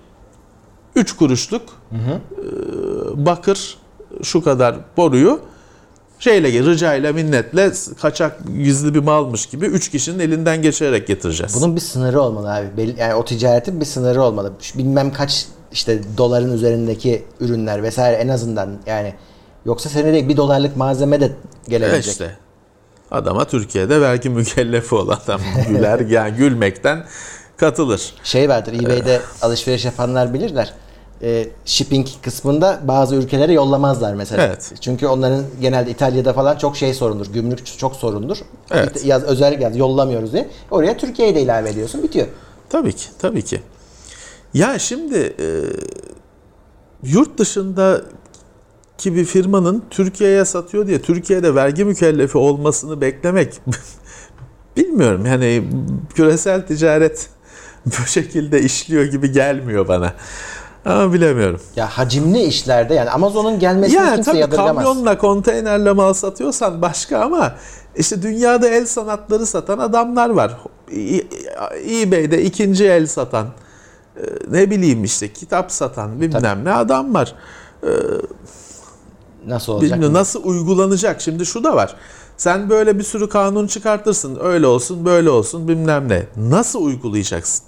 Üç kuruşluk e, bakır şu kadar boruyu şeyle ricayla minnetle kaçak gizli bir malmış gibi üç kişinin elinden geçirerek getireceğiz. Bunun bir sınırı olmalı abi. Belli- Yani o ticaretin bir sınırı olmalı. Şu bilmem kaç işte doların üzerindeki ürünler vesaire en azından yani yoksa senede bir dolarlık malzeme de gelebilecek. işte adama Türkiye'de vergi mükellefi olan adam güler yani gülmekten katılır. Şey vardır eBay'de alışveriş yapanlar bilirler. E, shipping kısmında bazı ülkelere yollamazlar mesela. Evet. Çünkü onların genelde İtalya'da falan çok şey sorundur. Gümrük çok sorundur. Evet. Yaz, özellikle yaz, yollamıyoruz diye. Oraya Türkiye'yi de ilave ediyorsun. Bitiyor. Tabii ki, tabii ki. Ya şimdi e, yurt dışındaki bir firmanın Türkiye'ye satıyor diye Türkiye'de vergi mükellefi olmasını beklemek bilmiyorum. Yani küresel ticaret bu şekilde işliyor gibi gelmiyor bana. Ama bilemiyorum. Ya hacimli işlerde yani Amazon'un gelmesini Ya kimse tabii yadırgamaz. kamyonla, konteynerle mal satıyorsan başka ama işte dünyada el sanatları satan adamlar var. E- eBay'de ikinci el satan, e, ne bileyim işte kitap satan bilmem Tabii. ne adam var. Nasıl olacak? Bilmiyorum nasıl uygulanacak. Şimdi şu da var. Sen böyle bir sürü kanun çıkartırsın. Öyle olsun, böyle olsun bilmem ne. Nasıl uygulayacaksın?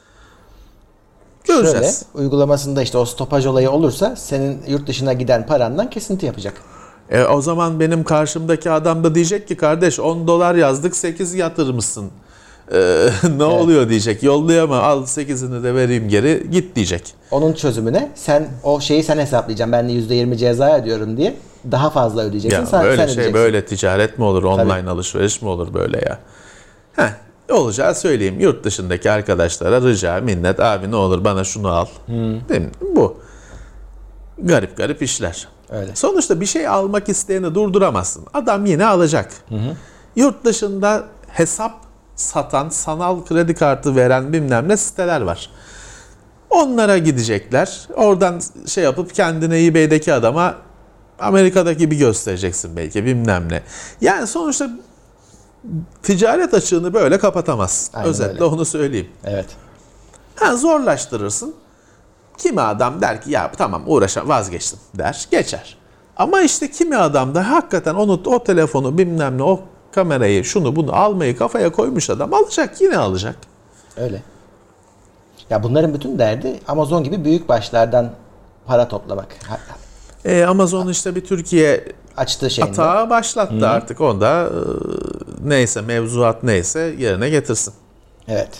Şöyle Göreceğiz. uygulamasında işte o stopaj olayı olursa senin yurt dışına giden parandan kesinti yapacak. E, o zaman benim karşımdaki adam da diyecek ki kardeş on dolar yazdık sekiz yatırmışsın. E, ne oluyor diyecek. Yollayama al sekizini de vereyim geri git diyecek. Onun çözümüne sen o şeyi sen hesaplayacaksın. Ben de yüzde yirmi ceza ödüyorum diye. daha fazla ödeyeceksin. Ya sen, böyle sen şey ödeyeceksin. böyle ticaret mi olur? Online Tabii. alışveriş mi olur böyle ya? Heh, olacağı söyleyeyim. Yurt dışındaki arkadaşlara rica, minnet, abi ne olur bana şunu al. Değil mi? Bu. Garip garip işler. Öyle. Sonuçta bir şey almak isteyeni durduramazsın. Adam yine alacak. Yurt dışında hesap satan, sanal kredi kartı veren bilmem ne siteler var. Onlara gidecekler. Oradan şey yapıp kendine eBay'deki adama Amerika'daki gibi göstereceksin belki bilmem ne. Yani sonuçta ticaret açığını böyle kapatamazsın. Aynen Özetle öyle. onu söyleyeyim. Evet. Ha, zorlaştırırsın. Kimi adam der ki ya tamam uğraşa vazgeçtim der. Geçer. Ama işte kimi adam da hakikaten onu o telefonu bilmem ne o kamerayı şunu bunu almayı kafaya koymuş adam alacak yine alacak. Öyle. Ya bunların bütün derdi Amazon gibi büyük başlardan para toplamak. Ha- Ee, Amazon işte bir Türkiye Açtığı şeyinde. hata başlattı artık onda e, neyse mevzuat neyse yerine getirsin. Evet.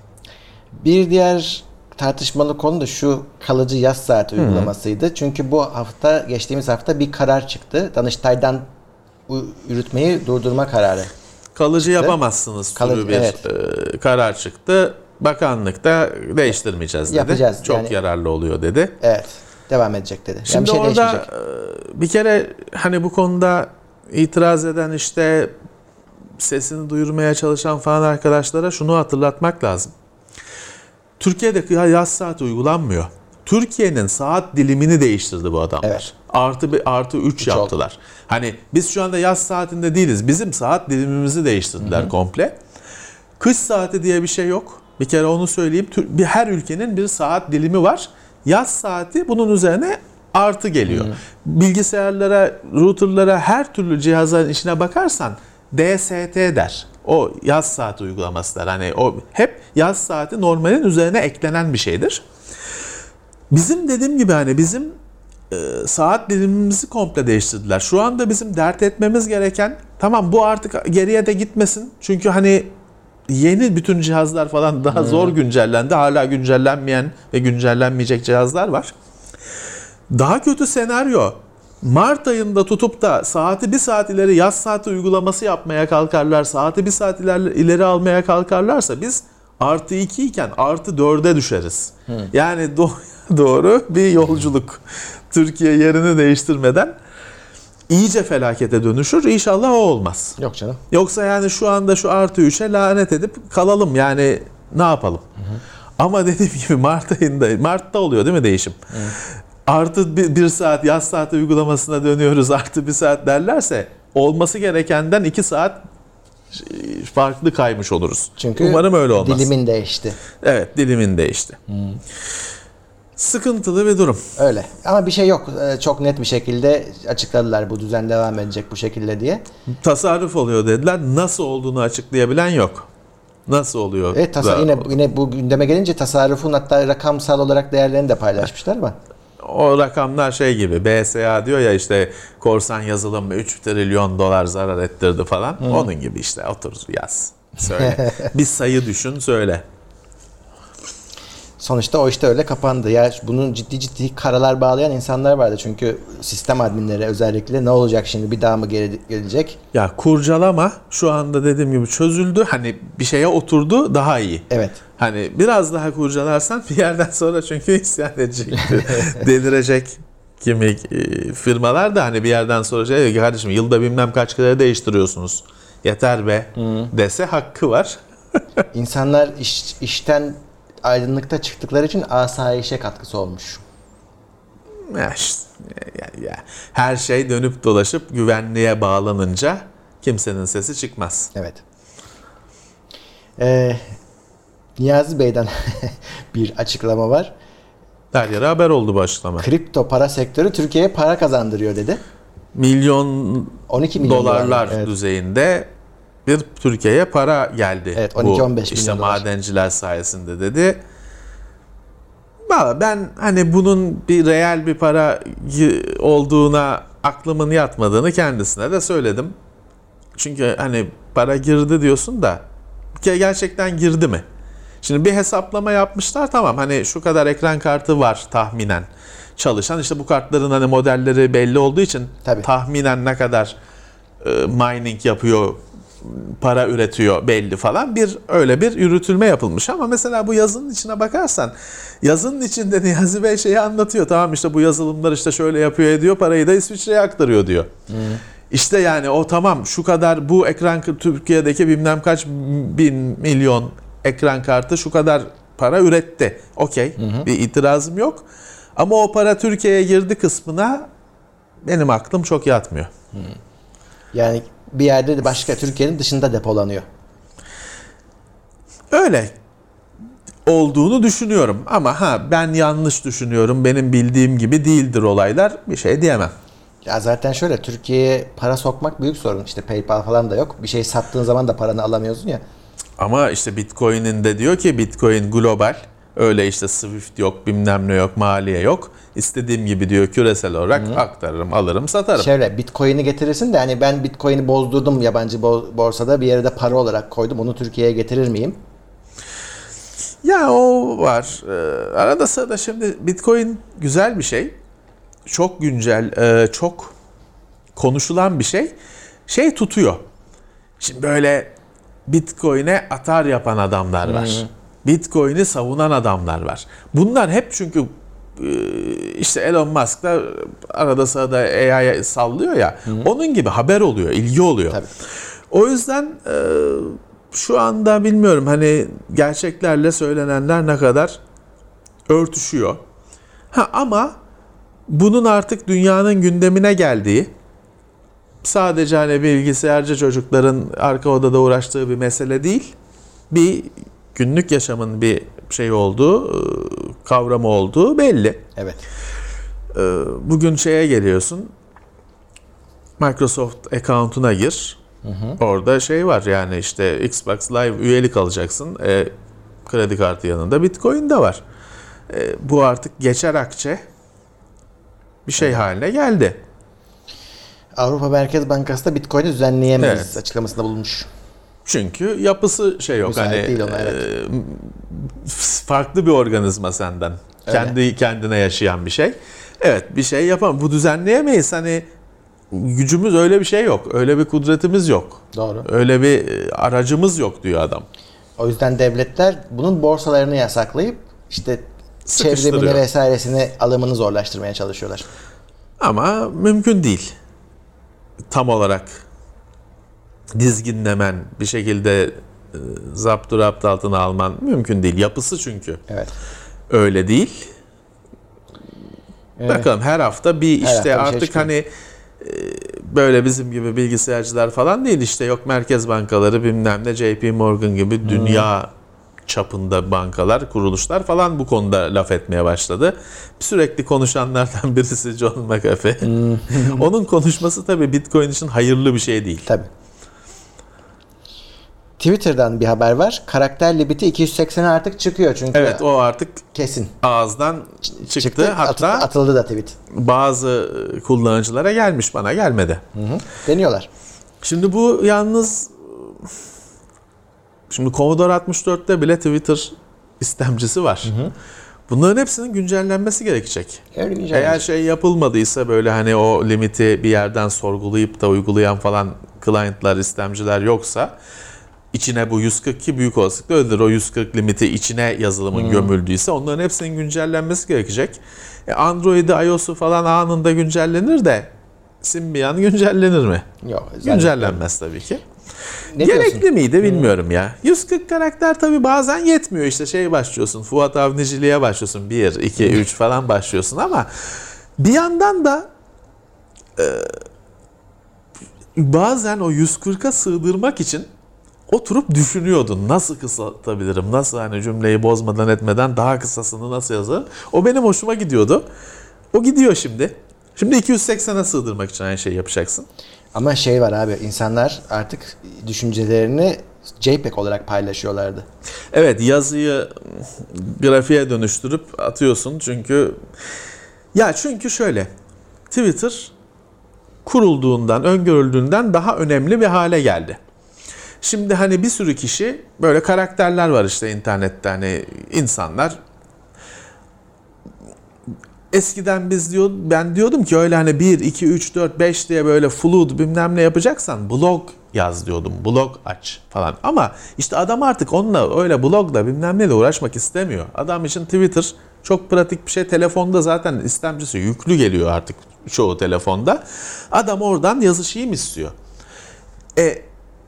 Bir diğer tartışmalı konu da şu kalıcı yaz saati uygulamasıydı. Çünkü bu hafta, geçtiğimiz hafta bir karar çıktı. Danıştay'dan u- yürütmeyi durdurma kararı. Kalıcı yapamazsınız türü Kalıcı, bir evet. e, karar çıktı. Bakanlıkta değiştirmeyeceğiz dedi. Yapacağız, Çok yani- yararlı oluyor dedi. Evet. Devam edecek dedi. Yani Şimdi bir şey orada değişmeyecek. e, bir kere hani bu konuda itiraz eden işte sesini duyurmaya çalışan falan arkadaşlara şunu hatırlatmak lazım. Türkiye'de yaz saati uygulanmıyor. Türkiye'nin saat dilimini değiştirdi bu adamlar. Evet. Artı bir artı üç Üç yaptılar. Hani biz şu anda yaz saatinde değiliz. Bizim saat dilimimizi değiştirdiler komple. Kış saati diye bir şey yok. Bir kere onu söyleyeyim. Tür- Bir her ülkenin bir saat dilimi var. Yaz saati bunun üzerine artı geliyor. Bilgisayarlara, routerlara, her türlü cihazların içine bakarsan D S T der. O yaz saati uygulaması der. Hani o hep yaz saati normalin üzerine eklenen bir şeydir. Bizim dediğim gibi hani bizim e, saat dilimimizi komple değiştirdiler. Şu anda bizim dert etmemiz gereken tamam bu artık geriye de gitmesin. Çünkü hani yeni bütün cihazlar falan daha zor güncellendi. Hala güncellenmeyen ve güncellenmeyecek cihazlar var. Daha kötü senaryo. Mart ayında tutup da saati bir saat ileri yaz saati uygulaması yapmaya kalkarlar, saati bir saat ileri, ileri almaya kalkarlarsa biz artı iki iken artı dörde düşeriz. Yani do- doğru bir yolculuk. Türkiye yerini değiştirmeden iyice felakete dönüşür. İnşallah o olmaz. Yok canım. Yoksa yani şu anda şu artı üçe lanet edip kalalım yani ne yapalım? Ama dediğim gibi Mart ayında, Mart'ta oluyor değil mi değişim? Artı bir, bir saat yaz saati uygulamasına dönüyoruz artı bir saat derlerse olması gerekenden iki saat farklı kaymış oluruz. Çünkü umarım öyle olmaz. dilimin değişti. Evet dilimin değişti. Sıkıntılı bir durum. Öyle. Ama bir şey yok. Ee, Çok net bir şekilde açıkladılar bu düzen devam edecek bu şekilde diye. Tasarruf oluyor dediler. Nasıl olduğunu açıklayabilen yok. Nasıl oluyor? Evet, tasa- da- yine yine bu gündeme gelince tasarrufun hatta rakamsal olarak değerlerini de paylaşmışlar ama. O rakamlar şey gibi B S A diyor ya işte korsan yazılım üç trilyon dolar zarar ettirdi falan. Onun gibi işte otur yaz. Söyle. Bir sayı düşün söyle. Sonuçta o işte öyle kapandı. Ya bunun ciddi ciddi karalar bağlayan insanlar vardı. Çünkü sistem adminleri özellikle ne olacak şimdi bir daha mı geri gelecek? Ya kurcalama şu anda dediğim gibi çözüldü. Hani bir şeye oturdu daha iyi. Evet. Hani biraz daha kurcalarsan bir yerden sonra çünkü isyan edecek, delirecek kimi e, firmalar da hani bir yerden sonra şey diyor ki kardeşim yılda bilmem kaç kere değiştiriyorsunuz. Yeter be dese hakkı var. İnsanlar iş, işten aydınlıkta çıktıkları için asayişe katkısı olmuş. Ya işte, ya, ya. Her şey dönüp dolaşıp güvenliğe bağlanınca kimsenin sesi çıkmaz. Evet. Ee, Niyazi Bey'den bir açıklama var. Her yere haber oldu bu açıklama. Kripto para sektörü Türkiye'ye para kazandırıyor dedi. Milyon on iki milyon dolarlar dolar, evet. düzeyinde bir Türkiye'ye para geldi. Evet, on iki on beş bu işte milyon dolar. madenciler sayesinde dedi. Valla ben hani bunun bir reel bir para olduğuna aklımın yatmadığını kendisine de söyledim. Çünkü hani para girdi diyorsun da bir kere gerçekten girdi mi? Şimdi bir hesaplama yapmışlar tamam hani şu kadar ekran kartı var tahminen. çalışan, işte bu kartların hani modelleri belli olduğu için Tabii. tahminen ne kadar e, mining yapıyor, para üretiyor belli falan, bir öyle bir yürütülme yapılmış. Ama mesela bu yazının içine bakarsan, yazının içinde Niyazi Bey şeyi anlatıyor. Tamam, işte bu yazılımlar işte şöyle yapıyor ediyor, parayı da İsviçre'ye aktarıyor diyor. Hmm. İşte yani o tamam, şu kadar bu ekran, Türkiye'deki bilmem kaç bin milyon ekran kartı şu kadar para üretti. Okey, bir itirazım yok. Ama o para Türkiye'ye girdi kısmına benim aklım çok yatmıyor. Hmm. Yani bir yerde de başka, Türkiye'nin dışında depolanıyor. Öyle olduğunu düşünüyorum ama ha ben yanlış düşünüyorum, benim bildiğim gibi değildir olaylar, bir şey diyemem. Ya zaten şöyle, Türkiye'ye para sokmak büyük sorun. İşte PayPal falan da yok. Bir şey sattığın zaman da paranı alamıyorsun ya. Ama işte Bitcoin'in de diyor ki Bitcoin global. Öyle işte Swift yok, bilmem ne yok, maliye yok. İstediğim gibi diyor küresel olarak Hı. aktarırım, alırım, satarım. Şöyle Bitcoin'i getirirsin de hani ben Bitcoin'i bozdurdum yabancı borsada, bir yere de para olarak koydum. Onu Türkiye'ye getirir miyim? Ya o var. Ee, arada sırada şimdi Bitcoin güzel bir şey. Çok güncel, e, çok konuşulan bir şey. Şey tutuyor. Şimdi böyle Bitcoin'e atar yapan adamlar var. Hı. Bitcoin'i savunan adamlar var. Bunlar hep çünkü işte Elon Musk da arada sırada A I sallıyor ya. Hı hı. Onun gibi haber oluyor, ilgi oluyor. Tabii. O yüzden şu anda bilmiyorum hani gerçeklerle söylenenler ne kadar örtüşüyor. Ha ama bunun artık dünyanın gündemine geldiği, sadece hani bilgisayarcı çocukların arka odada uğraştığı bir mesele değil. Bir günlük yaşamın bir şey olduğu, kavramı olduğu belli. Evet. Bugün şeye geliyorsun, Microsoft account'una gir. Hı hı. Orada şey var yani işte Xbox Live üyelik alacaksın. E, kredi kartı yanında Bitcoin de var. E, bu artık geçer akçe bir şey evet. haline geldi. Avrupa Merkez Bankası da Bitcoin'i düzenleyemeyiz evet. açıklamasında bulunmuş. Çünkü yapısı şey yok. Müsait hani değil ona, evet. e, farklı bir organizma senden. Öyle. Kendi kendine yaşayan bir şey. Evet, bir şey yapamam. Bu düzenleyemeyiz. Hani gücümüz, öyle bir şey yok. Öyle bir kudretimiz yok. Doğru. Öyle bir aracımız yok diyor adam. O yüzden devletler bunun borsalarını yasaklayıp işte çevremini vesairesini alımını zorlaştırmaya çalışıyorlar. Ama mümkün değil. Tam olarak dizginlemen, bir şekilde e, zapturapt altına alman mümkün değil. Yapısı çünkü. Evet. Öyle değil. Evet. Bakalım her hafta bir her işte hafta bir artık şey hani e, böyle bizim gibi bilgisayarcılar falan değil, işte yok merkez bankaları bilmem ne, J P Morgan gibi hmm. dünya çapında bankalar, kuruluşlar falan bu konuda laf etmeye başladı. Sürekli konuşanlardan birisi John McAfee. Hmm. Onun konuşması tabii Bitcoin için hayırlı bir şey değil. Tabii. Twitter'dan bir haber var. Karakter limiti iki yüz seksene artık çıkıyor çünkü. Evet, o artık kesin. Ağızdan çıktı. çıktı. Hatta atıldı da tweet. Bazı kullanıcılara gelmiş, bana gelmedi. Hı hı. Deniyorlar. Şimdi bu yalnız şimdi Commodore altmış dörtte bile Twitter istemcisi var. Hı hı. Bunların hepsinin güncellenmesi gerekecek. Eğer şey yapılmadıysa, böyle hani o limiti bir yerden sorgulayıp da uygulayan falan client'lar, istemciler yoksa, içine bu yüz kırk iki büyük olasılıkla öyledir. O yüz kırk limiti içine yazılımın hmm. gömüldüyse onların hepsinin güncellenmesi gerekecek. E Android'i, iOS'u falan anında güncellenir de Symbian güncellenir mi? Yok. Güncellenmez tabii ki. Ne Gerekli diyorsun? miydi bilmiyorum hmm. ya. yüz kırk karakter tabii bazen yetmiyor, işte şey başlıyorsun, Fuat Avniciliğe başlıyorsun, bir, iki, üç falan başlıyorsun ama bir yandan da e, bazen o yüz kırka sığdırmak için oturup düşünüyordun. Nasıl kısaltabilirim? Nasıl hani cümleyi bozmadan etmeden daha kısasını nasıl yazarım? O benim hoşuma gidiyordu. O gidiyor şimdi. Şimdi iki yüz seksene sığdırmak için aynı şeyi yapacaksın. Ama şey var abi, insanlar artık düşüncelerini JPEG olarak paylaşıyorlardı. Evet, yazıyı grafiğe dönüştürüp atıyorsun çünkü ya çünkü şöyle, Twitter kurulduğundan, öngörüldüğünden daha önemli bir hale geldi. Şimdi hani bir sürü kişi, böyle karakterler var işte internette, hani insanlar eskiden biz diyor, ben diyordum ki öyle hani bir, iki, üç, dört, beş diye böyle flood bilmem ne yapacaksan blog yaz diyordum. Blog aç falan. Ama işte adam artık onunla öyle blogla bilmem neyle uğraşmak istemiyor. Adam için Twitter çok pratik bir şey. Telefonda zaten istemcisi yüklü geliyor artık çoğu telefonda. Adam oradan yazışayım istiyor. E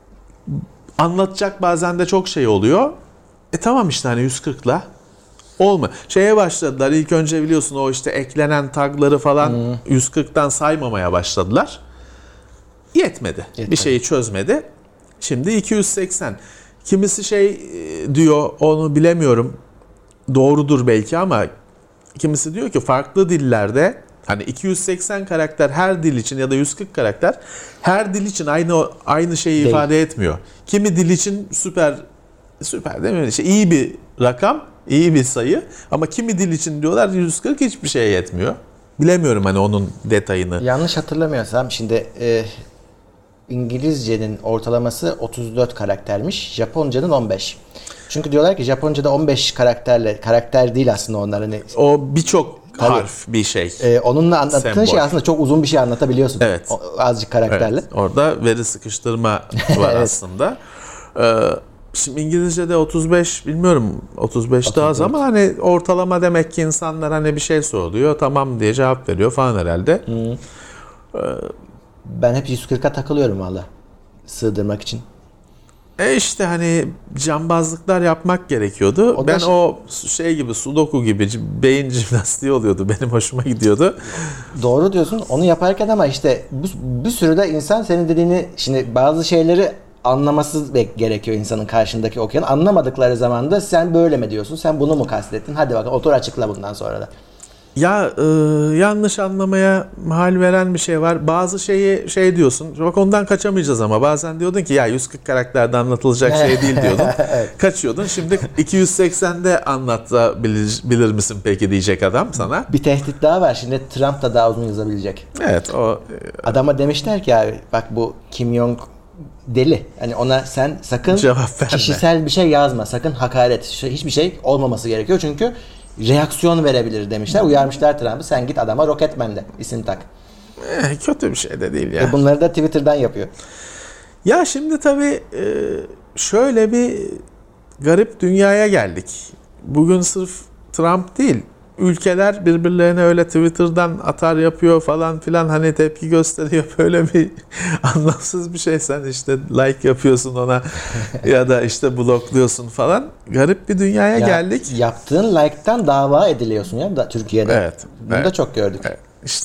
anlatacak bazen de çok şey oluyor. E tamam işte hani yüz kırkla olma. Şeye başladılar ilk önce biliyorsun o işte eklenen tagları falan hmm. yüz kırktan saymamaya başladılar. Yetmedi. Yetmedi. Bir şeyi çözmedi. Şimdi iki yüz seksen. Kimisi şey diyor onu bilemiyorum. Doğrudur belki ama kimisi diyor ki farklı dillerde hani iki yüz seksen karakter her dil için ya da yüz kırk karakter her dil için aynı aynı şeyi değil. ifade etmiyor. Kimi dil için süper süper değil mi? İşte iyi bir rakam, iyi bir sayı ama kimi dil için diyorlar yüz kırk hiçbir şeye yetmiyor. Bilemiyorum hani onun detayını. Yanlış hatırlamıyorsam şimdi e, İngilizcenin ortalaması otuz dört karaktermiş, Japonca'nın on beş. Çünkü diyorlar ki Japonca'da on beş karakterle, karakter değil aslında onlar hani. O birçok harf bir şey. E, onunla anlattığın Sembol. şey aslında çok uzun bir şey anlatabiliyorsun. Evet. O, azıcık karakterle. Evet. Orada veri sıkıştırma var evet. aslında. Ee, şimdi İngilizce'de otuz beş bilmiyorum otuz beş de az ama hani ortalama demek ki insanlar hani bir şey soruyor tamam diye cevap veriyor falan herhalde. Hmm. Ee, ben hep yüz kırka takılıyorum valla sığdırmak için. E işte hani cambazlıklar yapmak gerekiyordu. O ben şey, o şey gibi sudoku gibi beyin jimnastiği oluyordu. Benim hoşuma gidiyordu. Doğru diyorsun. Onu yaparken ama işte bir, bir sürü de insan senin dediğini şimdi bazı şeyleri anlaması gerekiyor insanın karşındaki okuyan. Anlamadıkları zaman da sen böyle mi diyorsun? Sen bunu mu kastettin? Hadi bakalım otur açıkla bundan sonra da. Ya e, yanlış anlamaya mahal veren bir şey var. Bazı şeyi şey diyorsun. Bak ondan kaçamayacağız ama bazen diyordun ki ya yüz kırk karakterde anlatılacak şey değil diyordun. Evet. Kaçıyordun. Şimdi iki yüz seksende anlatabilir bilir misin peki diyecek adam sana. Bir tehdit daha var. Şimdi Trump da daha uzun yazabilecek. Evet o. Adama demişler ki abi bak bu Kim Jong deli. Hani ona sen sakın kişisel bir şey yazma. Sakın hakaret. Hiçbir şey olmaması gerekiyor çünkü reaksiyon verebilir demişler. Uyarmışlar Trump'ı. Sen git adama Rocketman'de isim tak. Eh, kötü bir şey de değil ya. E bunları da Twitter'dan yapıyor. Ya şimdi tabii şöyle bir garip dünyaya geldik. Bugün sırf Trump değil, ülkeler birbirlerine öyle Twitter'dan atar yapıyor falan filan hani tepki gösteriyor. Böyle bir anlamsız bir şey. Sen işte like yapıyorsun ona ya da işte blokluyorsun falan. Garip bir dünyaya ya, geldik. Yaptığın like'tan dava ediliyorsun ya da Türkiye'de. Evet. Bunu evet, da çok gördük. Evet, işte.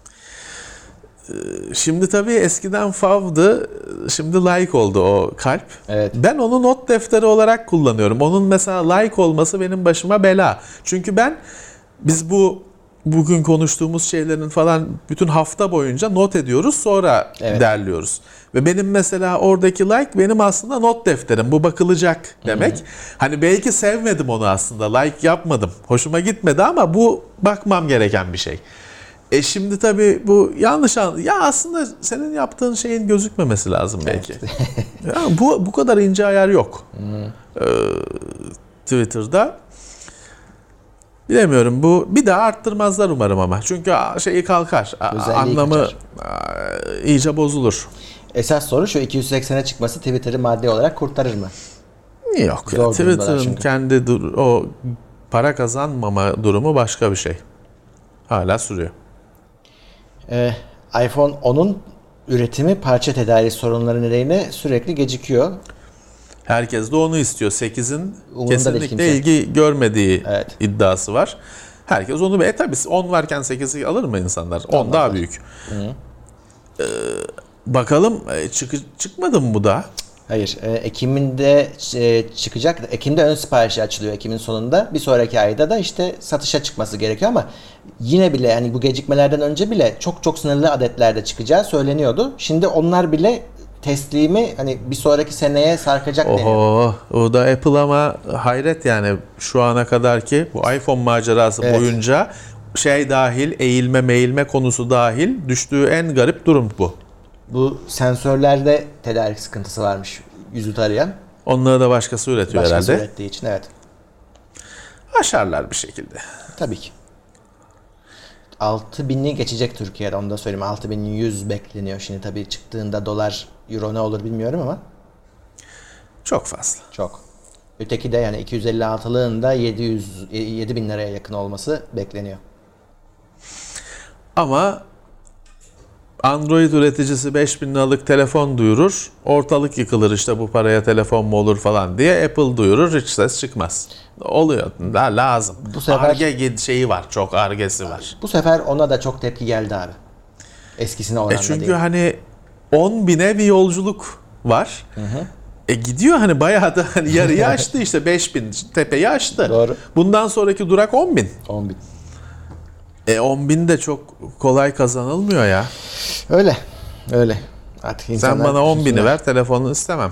Şimdi tabii eskiden fav'dı, şimdi like oldu o kalp. Evet. Ben onu not defteri olarak kullanıyorum. Onun mesela like olması benim başıma bela. Çünkü ben biz bu bugün konuştuğumuz şeylerin falan bütün hafta boyunca not ediyoruz sonra evet. derliyoruz. Ve benim mesela oradaki like benim aslında not defterim. Bu bakılacak demek. Hı-hı. Hani belki sevmedim onu aslında. Like yapmadım. Hoşuma gitmedi ama bu bakmam gereken bir şey. E şimdi tabii bu yanlış an ya aslında senin yaptığın şeyin gözükmemesi lazım belki. Evet. Ya bu bu kadar ince ayar yok. Ee, Twitter'da. Bilemiyorum bu bir daha arttırmazlar umarım ama. Çünkü şeyi kalkar. Özelliği anlamı kaçar. iyice bozulur. Esas soru şu iki yüz seksene çıkması Twitter'ı maddi olarak kurtarır mı? Yok ya. Twitter'ın kendi dur- o para kazanmama durumu başka bir şey. Hala sürüyor. Ee, iPhone onun üretimi parça tedariği sorunları nedeniyle sürekli gecikiyor. Herkes de onu istiyor. sekizin kesinlikle ilgi görmediği evet. iddiası var. Herkes onu e tabii on varken sekizi alır mı insanlar? on daha büyük. Ee, bakalım çık çıkmadı mı bu da? Hayır. E, Ekim'de e, çıkacak. Ekim'de ön siparişi açılıyor Ekim'in sonunda. Bir sonraki ayda da işte satışa çıkması gerekiyor ama yine bile yani bu gecikmelerden önce bile çok çok sınırlı adetlerde çıkacağı söyleniyordu. Şimdi onlar bile teslimi hani bir sonraki seneye sarkacak Oho, deniyor. O da Apple ama hayret yani şu ana kadarki bu iPhone macerası evet. boyunca şey dahil eğilme meğilme konusu dahil düştüğü en garip durum bu. Bu sensörlerde tedarik sıkıntısı varmış yüzü tarayan. Onları da başkası üretiyor başkası herhalde. Başkası ürettiği için evet. Aşarlar bir şekilde. Tabii ki. altı bini geçecek Türkiye'de, onu da söyleyeyim. altı bin yüz bekleniyor. Şimdi tabii çıktığında dolar, euro ne olur bilmiyorum ama Çok fazla. çok. Öteki de yani iki yüz elli altılığın da yedi yüz yedi bin liraya yakın olması bekleniyor. Ama Android üreticisi beş bin liralık telefon duyurur. Ortalık yıkılır, işte bu paraya telefon mu olur falan diye. Apple duyurur, hiç ses çıkmaz. Oluyor. Daha lazım. Bu sefer- Ar-Ge şeyi var. Çok argesi var. Bu sefer ona da çok tepki geldi abi. Eskisine oranla E çünkü değil. hani on bine bir yolculuk var. E gidiyor hani bayağı da hani yarıyı aştı, işte beş bin tepeyi aştı. Doğru. Bundan sonraki durak on bin. on bin. E on bin de çok kolay kazanılmıyor ya. Öyle. Öyle. Artık Sen insanlar bana on bini düşünsünler. ver, telefonunu istemem.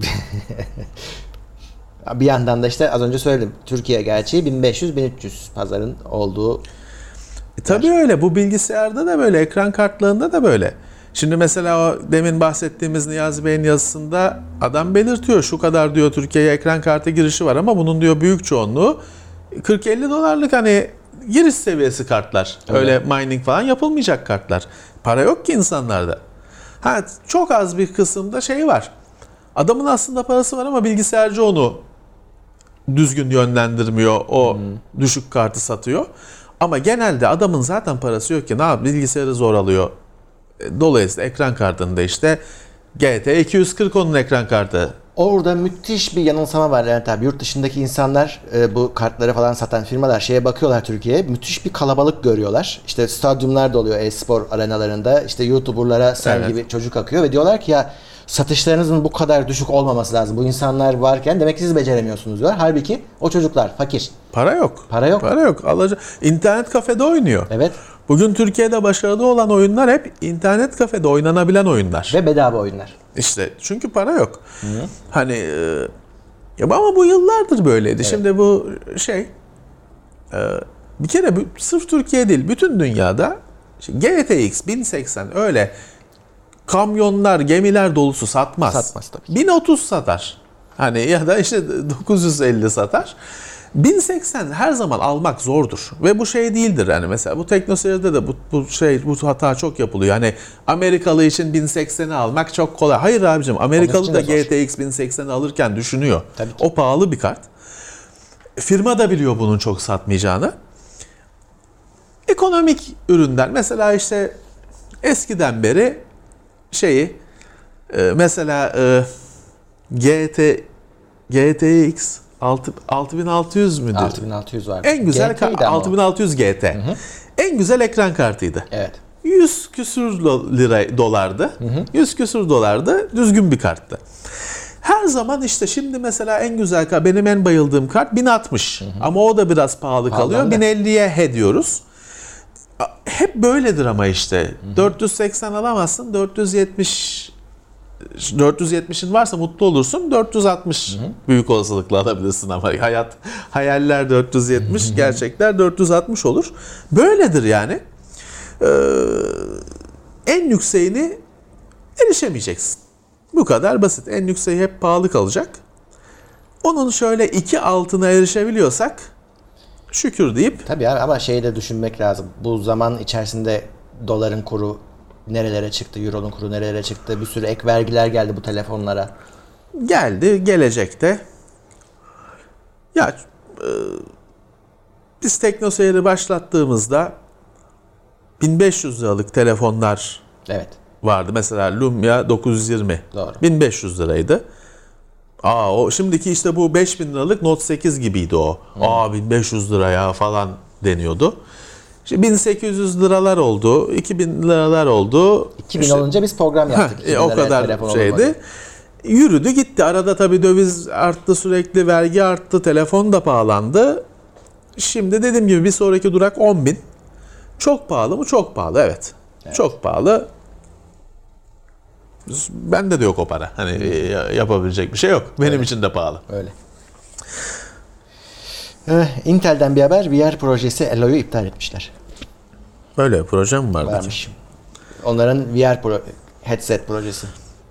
Bir yandan da işte az önce söyledim. Türkiye gerçeği bin beş yüz bin üç yüz pazarın olduğu. E tabii öyle. Bu bilgisayarda da böyle, ekran kartlarında da böyle. Şimdi mesela o demin bahsettiğimiz Niyazi Bey'in yazısında adam belirtiyor. Şu kadar diyor Türkiye'ye ekran kartı girişi var ama bunun diyor büyük çoğunluğu kırk elli dolarlık hani giriş seviyesi kartlar. Evet. Öyle mining falan yapılmayacak kartlar. Para yok ki insanlarda. Ha, çok az bir kısımda şey var. Adamın aslında parası var ama bilgisayarcı onu düzgün yönlendirmiyor. O düşük kartı satıyor. Ama genelde adamın zaten parası yok ki, ne yap, bilgisayarı zor alıyor. Dolayısıyla ekran kartında işte G T iki yüz kırk onun ekran kartı. Orada müthiş bir yanılsama var Levent abi. Yurt dışındaki insanlar e, bu kartları falan satan firmalar şeye bakıyorlar Türkiye'ye. Müthiş bir kalabalık görüyorlar. İşte stadyumlar da oluyor e-spor arenalarında. İşte YouTuber'lara sen Evet. gibi çocuk akıyor ve diyorlar ki ya satışlarınızın bu kadar düşük olmaması lazım. Bu insanlar varken demek ki siz beceremiyorsunuz diyorlar. Halbuki o çocuklar fakir. Para yok. Para yok. Para yok. Alıcı internet kafede oynuyor. Evet. Bugün Türkiye'de başarılı olan oyunlar hep internet kafede oynanabilen oyunlar. Ve bedava oyunlar. İşte çünkü para yok. Hani e, ya ama bu yıllardır böyleydi. Şimdi bu şey e, bir kere bu, sırf Türkiye değil, bütün dünyada işte G T X bin seksen öyle kamyonlar, gemiler dolusu satmaz. Satmaz tabii ki. bin otuz satar. Hani ya da işte dokuz yüz elli satar. bin seksen her zaman almak zordur. Ve bu şey değildir. Yani mesela bu teknoseyirde de bu, bu şey bu hata çok yapılıyor. Hani Amerikalı için bin sekseni almak çok kolay. Hayır abicim, Amerikalı için da de zor. G T X bin sekseni alırken düşünüyor. Tabii ki. O pahalı bir kart. Firma da biliyor bunun çok satmayacağını. Ekonomik ürünler mesela işte eskiden beri şeyi e, mesela e, G T G T X altı bin altı yüz müdür? altı bin altı yüz var. En güzel G T'ydi ka- ama o. altı bin altı yüz G T. En güzel ekran kartıydı. Evet. yüz küsür lira dolardı. yüz küsür dolardı. Düzgün bir karttı. Her zaman işte şimdi mesela en güzel kart, benim en bayıldığım kart bin altmış. Ama o da biraz pahalı kalıyor. Pahalandı. bin elliye he diyoruz. Hep böyledir ama işte. dört yüz seksen alamazsın. dört yüz yetmiş dört yüz yetmişin varsa mutlu olursun. dört yüz altmış büyük olasılıkla alabilirsin ama hayat hayaller dört yüz yetmiş, gerçekler dört yüz altmış olur. Böyledir yani. Ee, en yükseğini erişemeyeceksin. Bu kadar basit. En yükseği hep pahalı kalacak. Onun şöyle iki altına erişebiliyorsak şükür deyip Tabii abi, ama şeyi de düşünmek lazım. Bu zaman içerisinde doların kuru nerelere çıktı, euronun kuru nerelere çıktı. Bir sürü ek vergiler geldi bu telefonlara. geldi gelecekte. Ya e, biz TeknoSeyir'i başlattığımızda bin beş yüz liralık telefonlar Evet. vardı. Mesela Lumia dokuz yüz yirmi. Doğru. bin beş yüz liraydı. Aa, o şimdiki işte bu beş bin liralık Note sekiz gibiydi o. Aa, bin beş yüz lira ya falan deniyordu. İşte bin sekiz yüz liralar oldu, iki bin liralar oldu. iki bin İşte- olunca biz program yaptık. Heh, iki bin e, o liraya kadar telefon şeydi. olamadı. Yürüdü gitti. Arada tabii döviz arttı, sürekli vergi arttı, telefon da pahalandı. Şimdi dediğim gibi bir sonraki durak on bin. Çok pahalı mı? Çok pahalı, evet. Çok pahalı. Bende de yok o para. Hani e, yapabilecek bir şey yok. Benim için de pahalı. Öyle. Ee, Intel'den bir haber. V R projesi Elo'yu iptal etmişler. Böyle bir proje mi vardı? Varmış. Onların V R pro- headset projesi.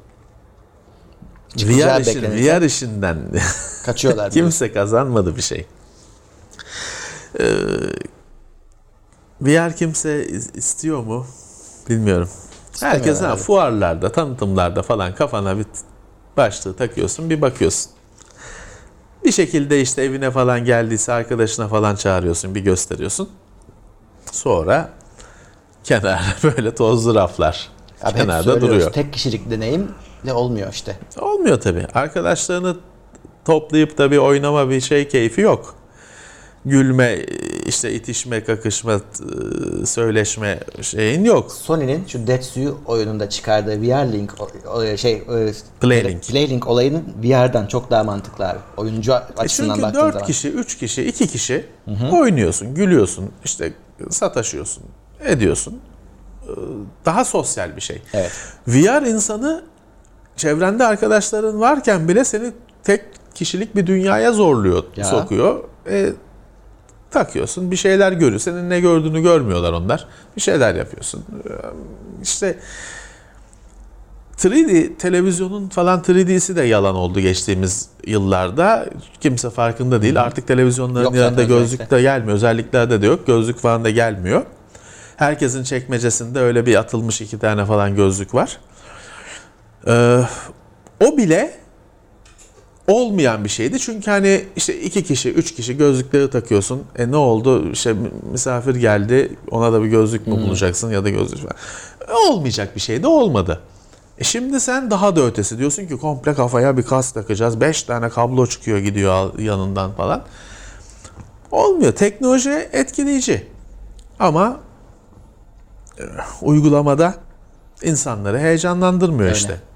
V Çıkacağı R, işin, beklenirken V R işinden kaçıyorlar. kimse kazanmadı bir şey. Ee, V R kimse istiyor mu? Bilmiyorum. Herkes ha, fuarlarda, tanıtımlarda falan kafana bir başlığı takıyorsun, bir bakıyorsun. Bir şekilde işte evine falan geldiyse arkadaşına falan çağırıyorsun, bir gösteriyorsun. Sonra kenarda böyle tozlu raflar Abi kenarda duruyor. Tek kişilik deneyim ne olmuyor işte. Olmuyor tabii. Arkadaşlarını toplayıp da bir oynama, bir şey keyfi yok. Gülme, işte itişme, kakışma, söyleşme şeyin yok. Sony'nin şu Detsuyu oyununda çıkardığı V R Link şey Playlink. Playlink olayının V R'dan çok daha mantıklı abi. Oyuncu açısından e baktığın çünkü zaman. dört kişi, üç kişi, iki kişi Hı-hı. oynuyorsun, gülüyorsun, işte sataşıyorsun, ediyorsun. Daha sosyal bir şey. Evet. V R insanı çevrende arkadaşların varken bile seni tek kişilik bir dünyaya zorluyor, ya. sokuyor. E, takıyorsun, bir şeyler görüyor. Senin ne gördüğünü görmüyorlar onlar. Bir şeyler yapıyorsun. İşte üç D televizyonun falan üç D'si de yalan oldu geçtiğimiz yıllarda. Kimse farkında değil. Artık televizyonların yok, yanında gözlük de gelmiyor. Özelliklerde de yok. Gözlük falan da gelmiyor. Herkesin çekmecesinde öyle bir atılmış iki tane falan gözlük var. Ee, o bile olmayan bir şeydi. Çünkü hani işte iki kişi, üç kişi gözlükleri takıyorsun. E ne oldu? İşte misafir geldi. Ona da bir gözlük mü bulacaksın ya da gözlük falan. Olmayacak bir şey de olmadı. E şimdi sen daha da ötesi diyorsun ki komple kafaya bir kask takacağız. Beş tane kablo çıkıyor gidiyor yanından falan. Olmuyor. Teknoloji etkileyici. Ama e, uygulamada insanları heyecanlandırmıyor öyle. işte.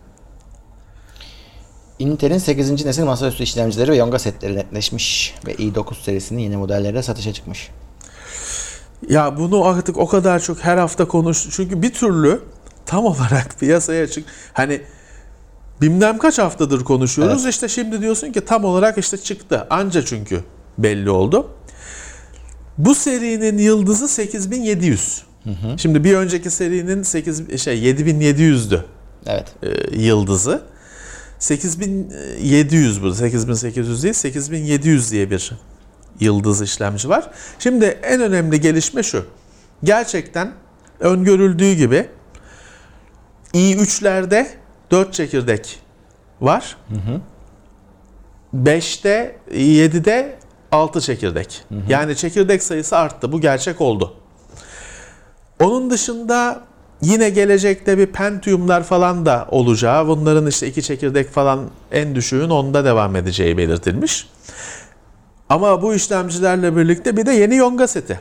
Intel'in sekizinci nesil masaüstü işlemcileri ve Yonga setleri netleşmiş ve i dokuz serisinin yeni modelleri de satışa çıkmış. Ya bunu artık o kadar çok her hafta konuş çünkü bir türlü tam olarak piyasaya çık. Hani bilmem kaç haftadır konuşuyoruz. Evet. İşte şimdi diyorsun ki tam olarak işte çıktı. Anca çünkü belli oldu. Bu serinin yıldızı sekiz bin yedi yüz. Hı hı. Şimdi bir önceki serinin sekiz şey yedi bin yedi yüzdü. Evet. E, yıldızı. sekiz bin yedi yüz bu. sekiz bin sekiz yüz değil, sekiz bin yedi yüz diye bir yıldız işlemci var. Şimdi en önemli gelişme şu. Gerçekten öngörüldüğü gibi i üçlerde dört çekirdek var. Hı hı. beşte, i yedide altı çekirdek. Hı hı. Yani çekirdek sayısı arttı. Bu gerçek oldu. Onun dışında yine gelecekte bir Pentium'lar falan da olacağı, bunların işte iki çekirdek falan en düşüğün onda devam edeceği belirtilmiş. Ama bu işlemcilerle birlikte bir de yeni Yonga seti.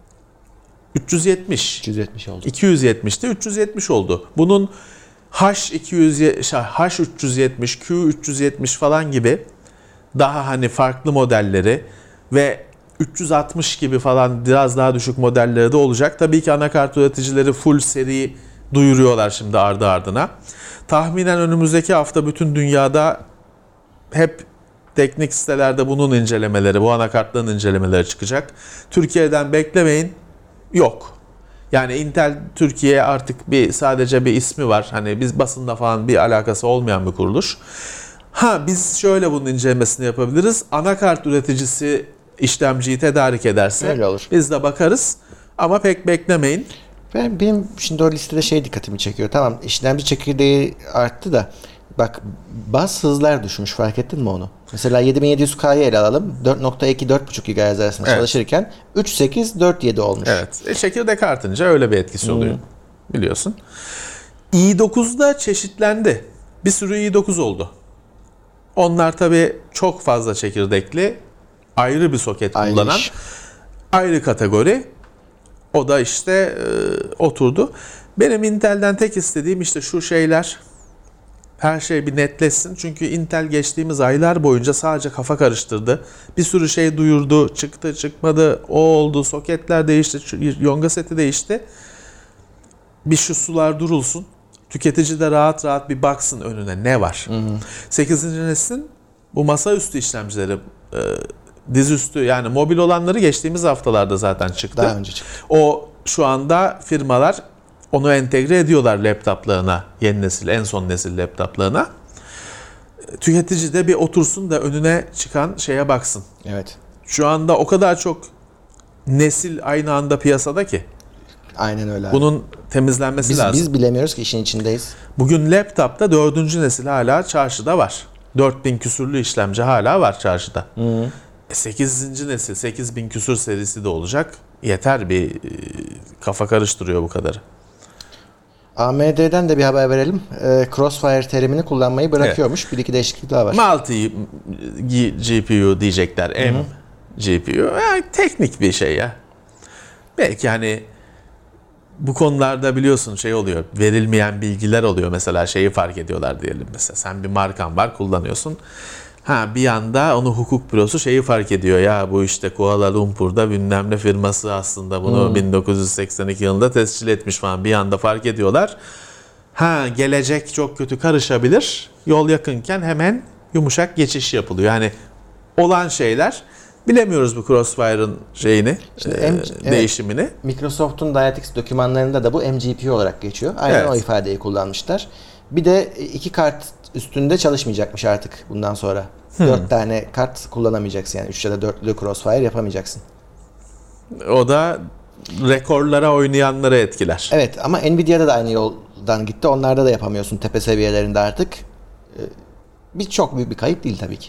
üç yüz yetmiş. üç yüz yetmiş oldu. iki yüz yetmişti, üç yüz yetmiş oldu. Bunun H iki yüz, H üç yüz yetmiş, Q üç yüz yetmiş falan gibi daha hani farklı modelleri ve üç yüz altmış gibi falan biraz daha düşük modelleri de olacak. Tabii ki anakart üreticileri full seri duyuruyorlar şimdi ardı ardına. Tahminen önümüzdeki hafta bütün dünyada hep teknik sitelerde bunun incelemeleri, bu anakartların incelemeleri çıkacak. Türkiye'den beklemeyin. Yok. Yani Intel Türkiye artık bir sadece bir ismi var. Hani biz basında falan bir alakası olmayan bir kuruluş. Ha biz şöyle bunun incelemesini yapabiliriz. Anakart üreticisi işlemciyi tedarik ederse öyle olur. Biz de bakarız ama pek beklemeyin. Ben, benim şimdi o listede şey dikkatimi çekiyor. Tamam işlemci çekirdeği arttı da bak bas hızlar düşmüş, fark ettin mi onu? Mesela yedi bin yedi yüz K'yı ele alalım. dört nokta iki dört buçuk gigahertz arasında evet. çalışırken üç nokta sekiz dört nokta yedi olmuş. Evet. E, çekirdek artınca öyle bir etkisi hmm. oluyor. Biliyorsun. i dokuzda çeşitlendi. Bir sürü i dokuz oldu. Onlar tabii çok fazla çekirdekli, ayrı bir soket Aynı kullanan iş. ayrı kategori. O da işte e, oturdu. Benim Intel'den tek istediğim işte şu şeyler, her şey bir netleşsin. Çünkü Intel geçtiğimiz aylar boyunca sadece kafa karıştırdı. Bir sürü şey duyurdu, çıktı çıkmadı, o oldu, soketler değişti, Yonga seti değişti. Bir şu sular durulsun. Tüketici de rahat rahat bir baksın önüne ne var. Hı hı. sekizinci neslin bu masaüstü işlemcileri e, dizüstü yani mobil olanları geçtiğimiz haftalarda zaten çıktı. Daha önce çıktı. O şu anda firmalar onu entegre ediyorlar laptoplarına, yeni nesil, en son nesil laptoplarına. Tüketici de bir otursun da önüne çıkan şeye baksın. Evet. Şu anda o kadar çok nesil aynı anda piyasada ki. Aynen öyle abi. Bunun temizlenmesi biz, lazım. biz bilemiyoruz ki işin içindeyiz. Bugün laptopta dördüncü nesil hala çarşıda var. dört bin küsürlü işlemci hala var çarşıda. Hı. E sekizinci nesil sekiz bin küsür serisi de olacak. Yeter, bir e, kafa karıştırıyor bu kadarı. A M D'den de bir haber verelim. E, Crossfire terimini kullanmayı bırakıyormuş. Evet. Bir iki değişiklik daha var. Multi G P U diyecekler. M Hı-hı. G P U. Yani teknik bir şey ya. Belki hani bu konularda biliyorsun şey oluyor. Verilmeyen bilgiler oluyor. Mesela şeyi fark ediyorlar diyelim. Mesela sen bir markan var, kullanıyorsun. Ha bir anda onu hukuk bürosu şeyi fark ediyor. Ya bu işte Kuala Lumpur'da bilmem ne firması aslında bunu hmm. bin dokuz yüz seksen iki yılında tescil etmiş falan. Bir anda fark ediyorlar. Ha gelecek çok kötü karışabilir. Yol yakınken hemen yumuşak geçiş yapılıyor. Yani olan şeyler, bilemiyoruz bu Crossfire'ın şeyini, Şimdi e, M- değişimini. Evet, Microsoft'un DirectX dokümanlarında da bu M G P U olarak geçiyor. Aynen evet. O ifadeyi kullanmışlar. Bir de iki kart üstünde çalışmayacakmış artık bundan sonra. Hmm. Dört tane kart kullanamayacaksın yani. Üç ya da dörtlü Crossfire yapamayacaksın. O da rekorlara oynayanları etkiler. Evet ama Nvidia'da da aynı yoldan gitti. Onlarda da yapamıyorsun tepe seviyelerinde artık. Bir çok büyük bir kayıp değil tabii ki.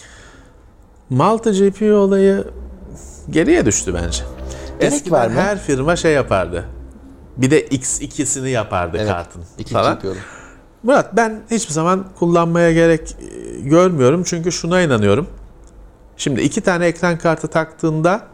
Multi G P U olayı geriye düştü bence. Gerek Eskiden her firma şey yapardı. Bir de X ikisini yapardı evet, kartın falan. Murat, ben hiçbir zaman kullanmaya gerek görmüyorum. Çünkü şuna inanıyorum. Şimdi iki tane ekran kartı taktığında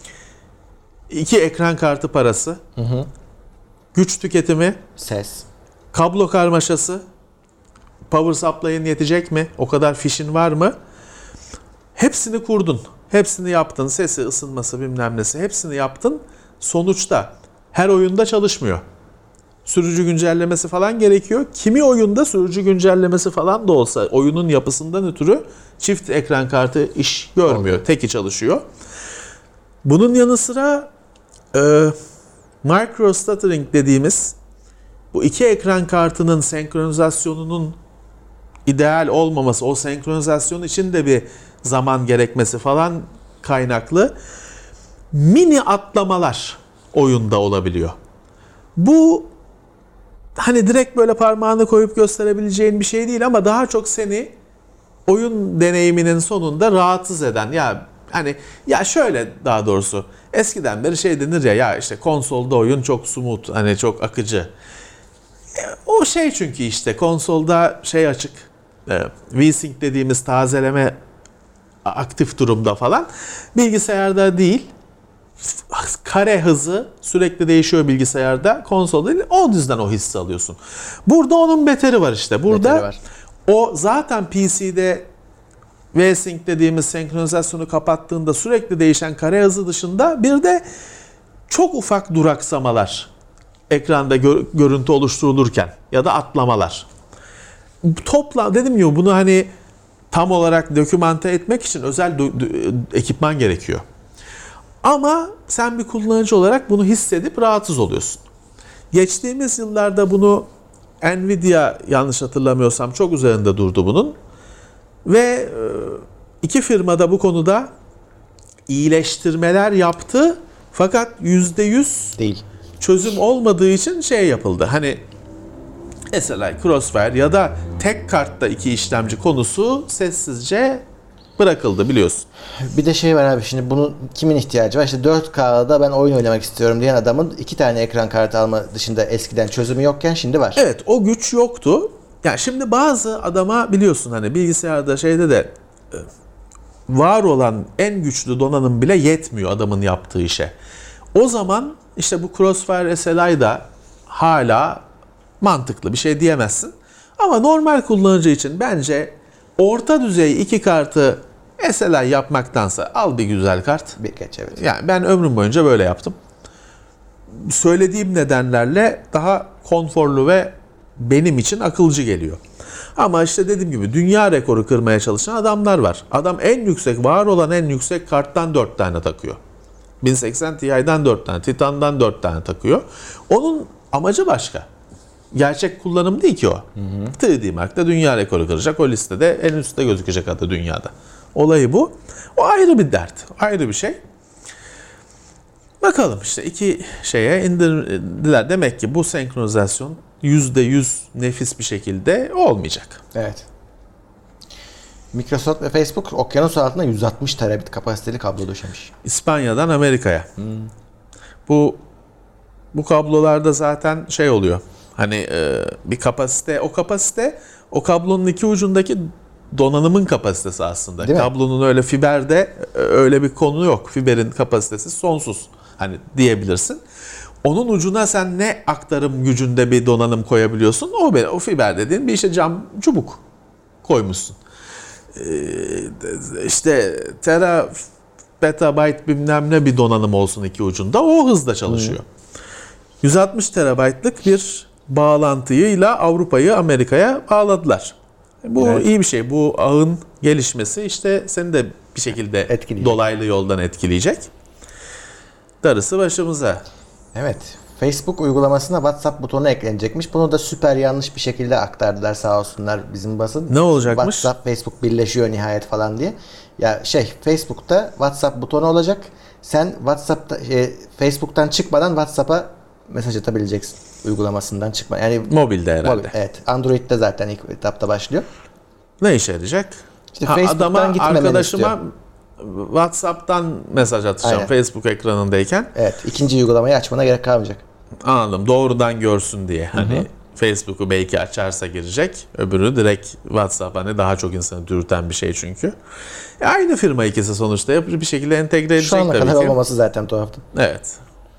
iki ekran kartı parası, hı hı. güç tüketimi, ses, kablo karmaşası, power supply'ın yetecek mi? O kadar fişin var mı? Hepsini kurdun. Hepsini yaptın. Sesi, ısınması, bilmem nesi. Hepsini yaptın. Sonuçta her oyunda çalışmıyor. Sürücü güncellemesi falan gerekiyor. Kimi oyunda sürücü güncellemesi falan da olsa oyunun yapısından ötürü çift ekran kartı iş görmüyor. Oldu. Teki çalışıyor. Bunun yanı sıra e, micro stuttering dediğimiz bu iki ekran kartının senkronizasyonunun ideal olmaması, o senkronizasyon için de bir zaman gerekmesi falan kaynaklı mini atlamalar oyunda olabiliyor. Bu hani direkt böyle parmağını koyup gösterebileceğin bir şey değil ama daha çok seni oyun deneyiminin sonunda rahatsız eden, ya hani ya şöyle, daha doğrusu eskiden beri şey denir ya, ya işte konsolda oyun çok smooth, hani çok akıcı. E, o şey çünkü işte konsolda şey açık, e, V-Sync dediğimiz tazeleme aktif durumda falan, bilgisayarda değil. Kare hızı sürekli değişiyor bilgisayarda, konsolda değil. O yüzden o hissi alıyorsun. Burada onun beteri var işte. Burada var. O zaten P C'de V-Sync dediğimiz senkronizasyonu kapattığında sürekli değişen kare hızı dışında bir de çok ufak duraksamalar ekranda gör, görüntü oluşturulurken ya da atlamalar. Topla dedim ya, bunu hani tam olarak dokümante etmek için özel do, do, ekipman gerekiyor. Ama sen bir kullanıcı olarak bunu hissedip rahatsız oluyorsun. Geçtiğimiz yıllarda bunu Nvidia, yanlış hatırlamıyorsam, çok üzerinde durdu bunun. Ve iki firma da bu konuda iyileştirmeler yaptı. Fakat yüzde yüz değil, çözüm olmadığı için şey yapıldı. Hani mesela Crossfire ya da tek kartta iki işlemci konusu sessizce bırakıldı, biliyorsun. Bir de şey var abi, şimdi bunun kimin ihtiyacı var? İşte dört K'da ben oyun oynamak istiyorum diyen adamın iki tane ekran kartı alma dışında eskiden çözümü yokken şimdi var. Evet, o güç yoktu. Yani şimdi bazı adama biliyorsun hani bilgisayarda şeyde de var olan en güçlü donanım bile yetmiyor adamın yaptığı işe. O zaman işte bu Crossfire S L I da hala mantıklı, bir şey diyemezsin. Ama normal kullanıcı için bence orta düzey iki kartı S L I yapmaktansa al bir güzel kart. Bir geç, evet. Yani ben ömrüm boyunca böyle yaptım. Söylediğim nedenlerle daha konforlu ve benim için akılcı geliyor. Ama işte dediğim gibi dünya rekoru kırmaya çalışan adamlar var. Adam en yüksek, var olan en yüksek karttan dört tane takıyor. bin seksen Ti'den dört tane, Titan'dan dört tane takıyor. Onun amacı başka. Gerçek kullanım değil ki o. Hı hı. üç D Mark'ta dünya rekoru kıracak. O listede en üstte gözükecek adı dünyada. Olayı bu. O ayrı bir dert. Ayrı bir şey. Bakalım işte iki şeye indirdiler. Demek ki bu senkronizasyon yüzde yüz nefis bir şekilde olmayacak. Evet. Microsoft ve Facebook okyanus altına yüz altmış terabit kapasiteli kablo döşemiş. İspanya'dan Amerika'ya. Hmm. Bu bu kablolarda zaten şey oluyor. Hani e, bir kapasite, o kapasite o kablonun iki ucundaki donanımın kapasitesi aslında. Değil mi? Kablonun öyle fiberde öyle bir konu yok. Fiberin kapasitesi sonsuz. Hani diyebilirsin. Onun ucuna sen ne aktarım gücünde bir donanım koyabiliyorsun? O o fiber dediğin bir işte cam çubuk koymuşsun. Ee, işte tera petabyte bilmem ne bir donanım olsun iki ucunda. O hızda çalışıyor. Hmm. yüz altmış terabaytlık bir bağlantıyla Avrupa'yı Amerika'ya bağladılar. Bu evet. iyi bir şey. Bu ağın gelişmesi işte seni de bir şekilde dolaylı yoldan etkileyecek. Darısı başımıza. Evet. Facebook uygulamasına WhatsApp butonu eklenecekmiş. Bunu da süper yanlış bir şekilde aktardılar sağ olsunlar bizim basın. Ne olacakmış? WhatsApp, Facebook birleşiyor nihayet falan diye. Ya şey Facebook'ta WhatsApp butonu olacak. Sen WhatsApp'ta e, Facebook'tan çıkmadan WhatsApp'a mesaj atabileceksin. Uygulamasından çıkma. Yani mobilde herhalde. Mobil, evet. Android'de zaten ilk etapta başlıyor. Ne işe yarayacak? İşte ha, Facebook'tan adama, arkadaşıma istiyor. WhatsApp'tan mesaj atacağım. Aynen. Facebook ekranındayken. Evet. İkinci uygulamayı açmana gerek kalmayacak. Anladım. Doğrudan görsün diye. Hani Hı-hı. Facebook'u belki açarsa girecek. Öbürü direkt WhatsApp, hani daha çok insanı dürten bir şey çünkü. E aynı firma ikisi sonuçta. Yapıcı bir şekilde entegre edecek tabii ki. Şu ana kadar olmaması zaten tuhaftı. Evet.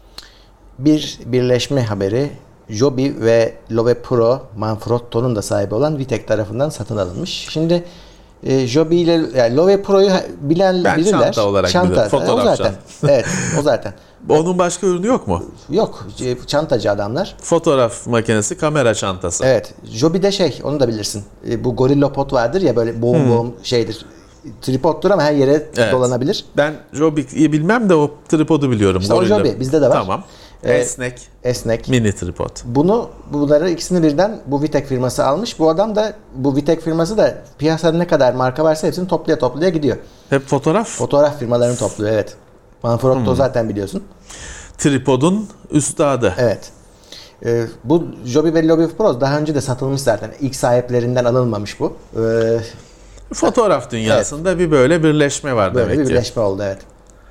Bir birleşme haberi. Joby ve Love Pro Manfrotto'nun da sahibi olan Vitek tarafından satın alınmış. Şimdi e, Joby ile yani Love Pro'yu bilen ben bilirler. Çanta olarak çanta, bilirim. Fotoğraf o zaten. Evet, o zaten. Onun başka ürünü yok mu? Yok. Çantacı adamlar. Fotoğraf makinesi, kamera çantası. Evet. Joby'de şey, onu da bilirsin. E, bu Gorilla Pod vardır ya, böyle boğum hmm. boğum şeydir. Tripoddur ama her yere evet. dolanabilir. Ben Joby'yi bilmem de o tripodu biliyorum. İşte Gorilla. O Joby bizde de var. Tamam. Esnek. Esnek. Mini tripod. Bunu, bunları ikisini birden bu Vitek firması almış. Bu adam da, bu Vitek firması da piyasada ne kadar marka varsa hepsini toplaya toplaya gidiyor. Hep fotoğraf? Fotoğraf firmalarını topluyor, evet. Manfrotto hmm. zaten biliyorsun. Tripodun üstadı. Evet. Ee, bu Joby ve Love Pro daha önce de satılmış zaten. İlk sahiplerinden alınmamış bu. Ee, Fotoğraf dünyasında evet. bir böyle birleşme var böyle demek bir ki. Böyle birleşme oldu, evet.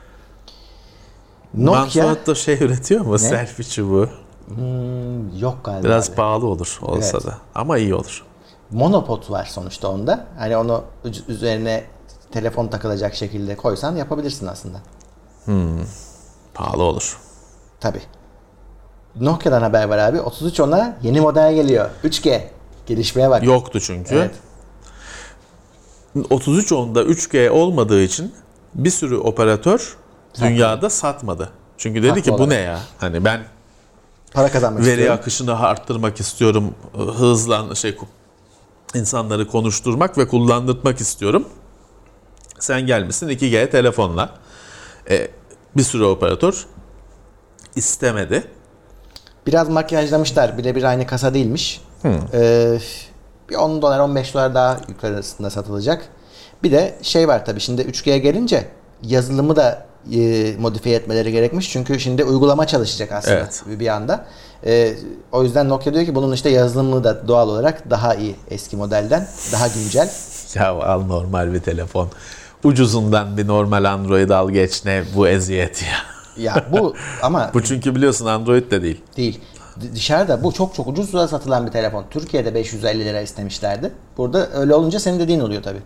Nokia Manfrotto şey üretiyor mu? Ne? Selfie çubuğu. Hmm, yok galiba. Biraz abi. pahalı olur olsa evet. da. Ama iyi olur. Monopod var sonuçta onda. Hani onu üzerine telefon takılacak şekilde koysan yapabilirsin aslında. Hmm. Pahalı olur. Tabii. Nokia'dan haber var abi. otuz üç ona yeni model geliyor. üç G. Gelişmeye bak. Yoktu çünkü. Evet. otuz üç onda üç G olmadığı için bir sürü operatör Satmadı. dünyada satmadı. Çünkü dedi Haklı ki bu olarak. ne ya? Hani ben para kazanmak veri istiyorum. akışını arttırmak istiyorum. Hızlan şey insanları konuşturmak ve kullandırmak istiyorum. Sen gelmişsin iki G telefonla. E, bir sürü operatör istemedi. Biraz makyajlamışlar. Birebir aynı kasa değilmiş. Hmm. Ee, bir on dolar on beş dolar daha yukarısında satılacak. Bir de şey var tabii, şimdi üç G'ye gelince yazılımı da e, modifiye etmeleri gerekmiş. Çünkü şimdi uygulama çalışacak aslında evet. bir anda. E, o yüzden Nokia diyor ki bunun işte yazılımı da doğal olarak daha iyi eski modelden. Daha güncel. Ya al normal bir telefon. Ucuzundan bir normal Android al geç, ne bu eziyet ya. Ya bu ama... bu çünkü biliyorsun Android de değil. Değil. Dışarıda bu çok çok ucuz satılan bir telefon. Türkiye'de beş yüz elli lira istemişlerdi. Burada öyle olunca senin dediğin oluyor tabii.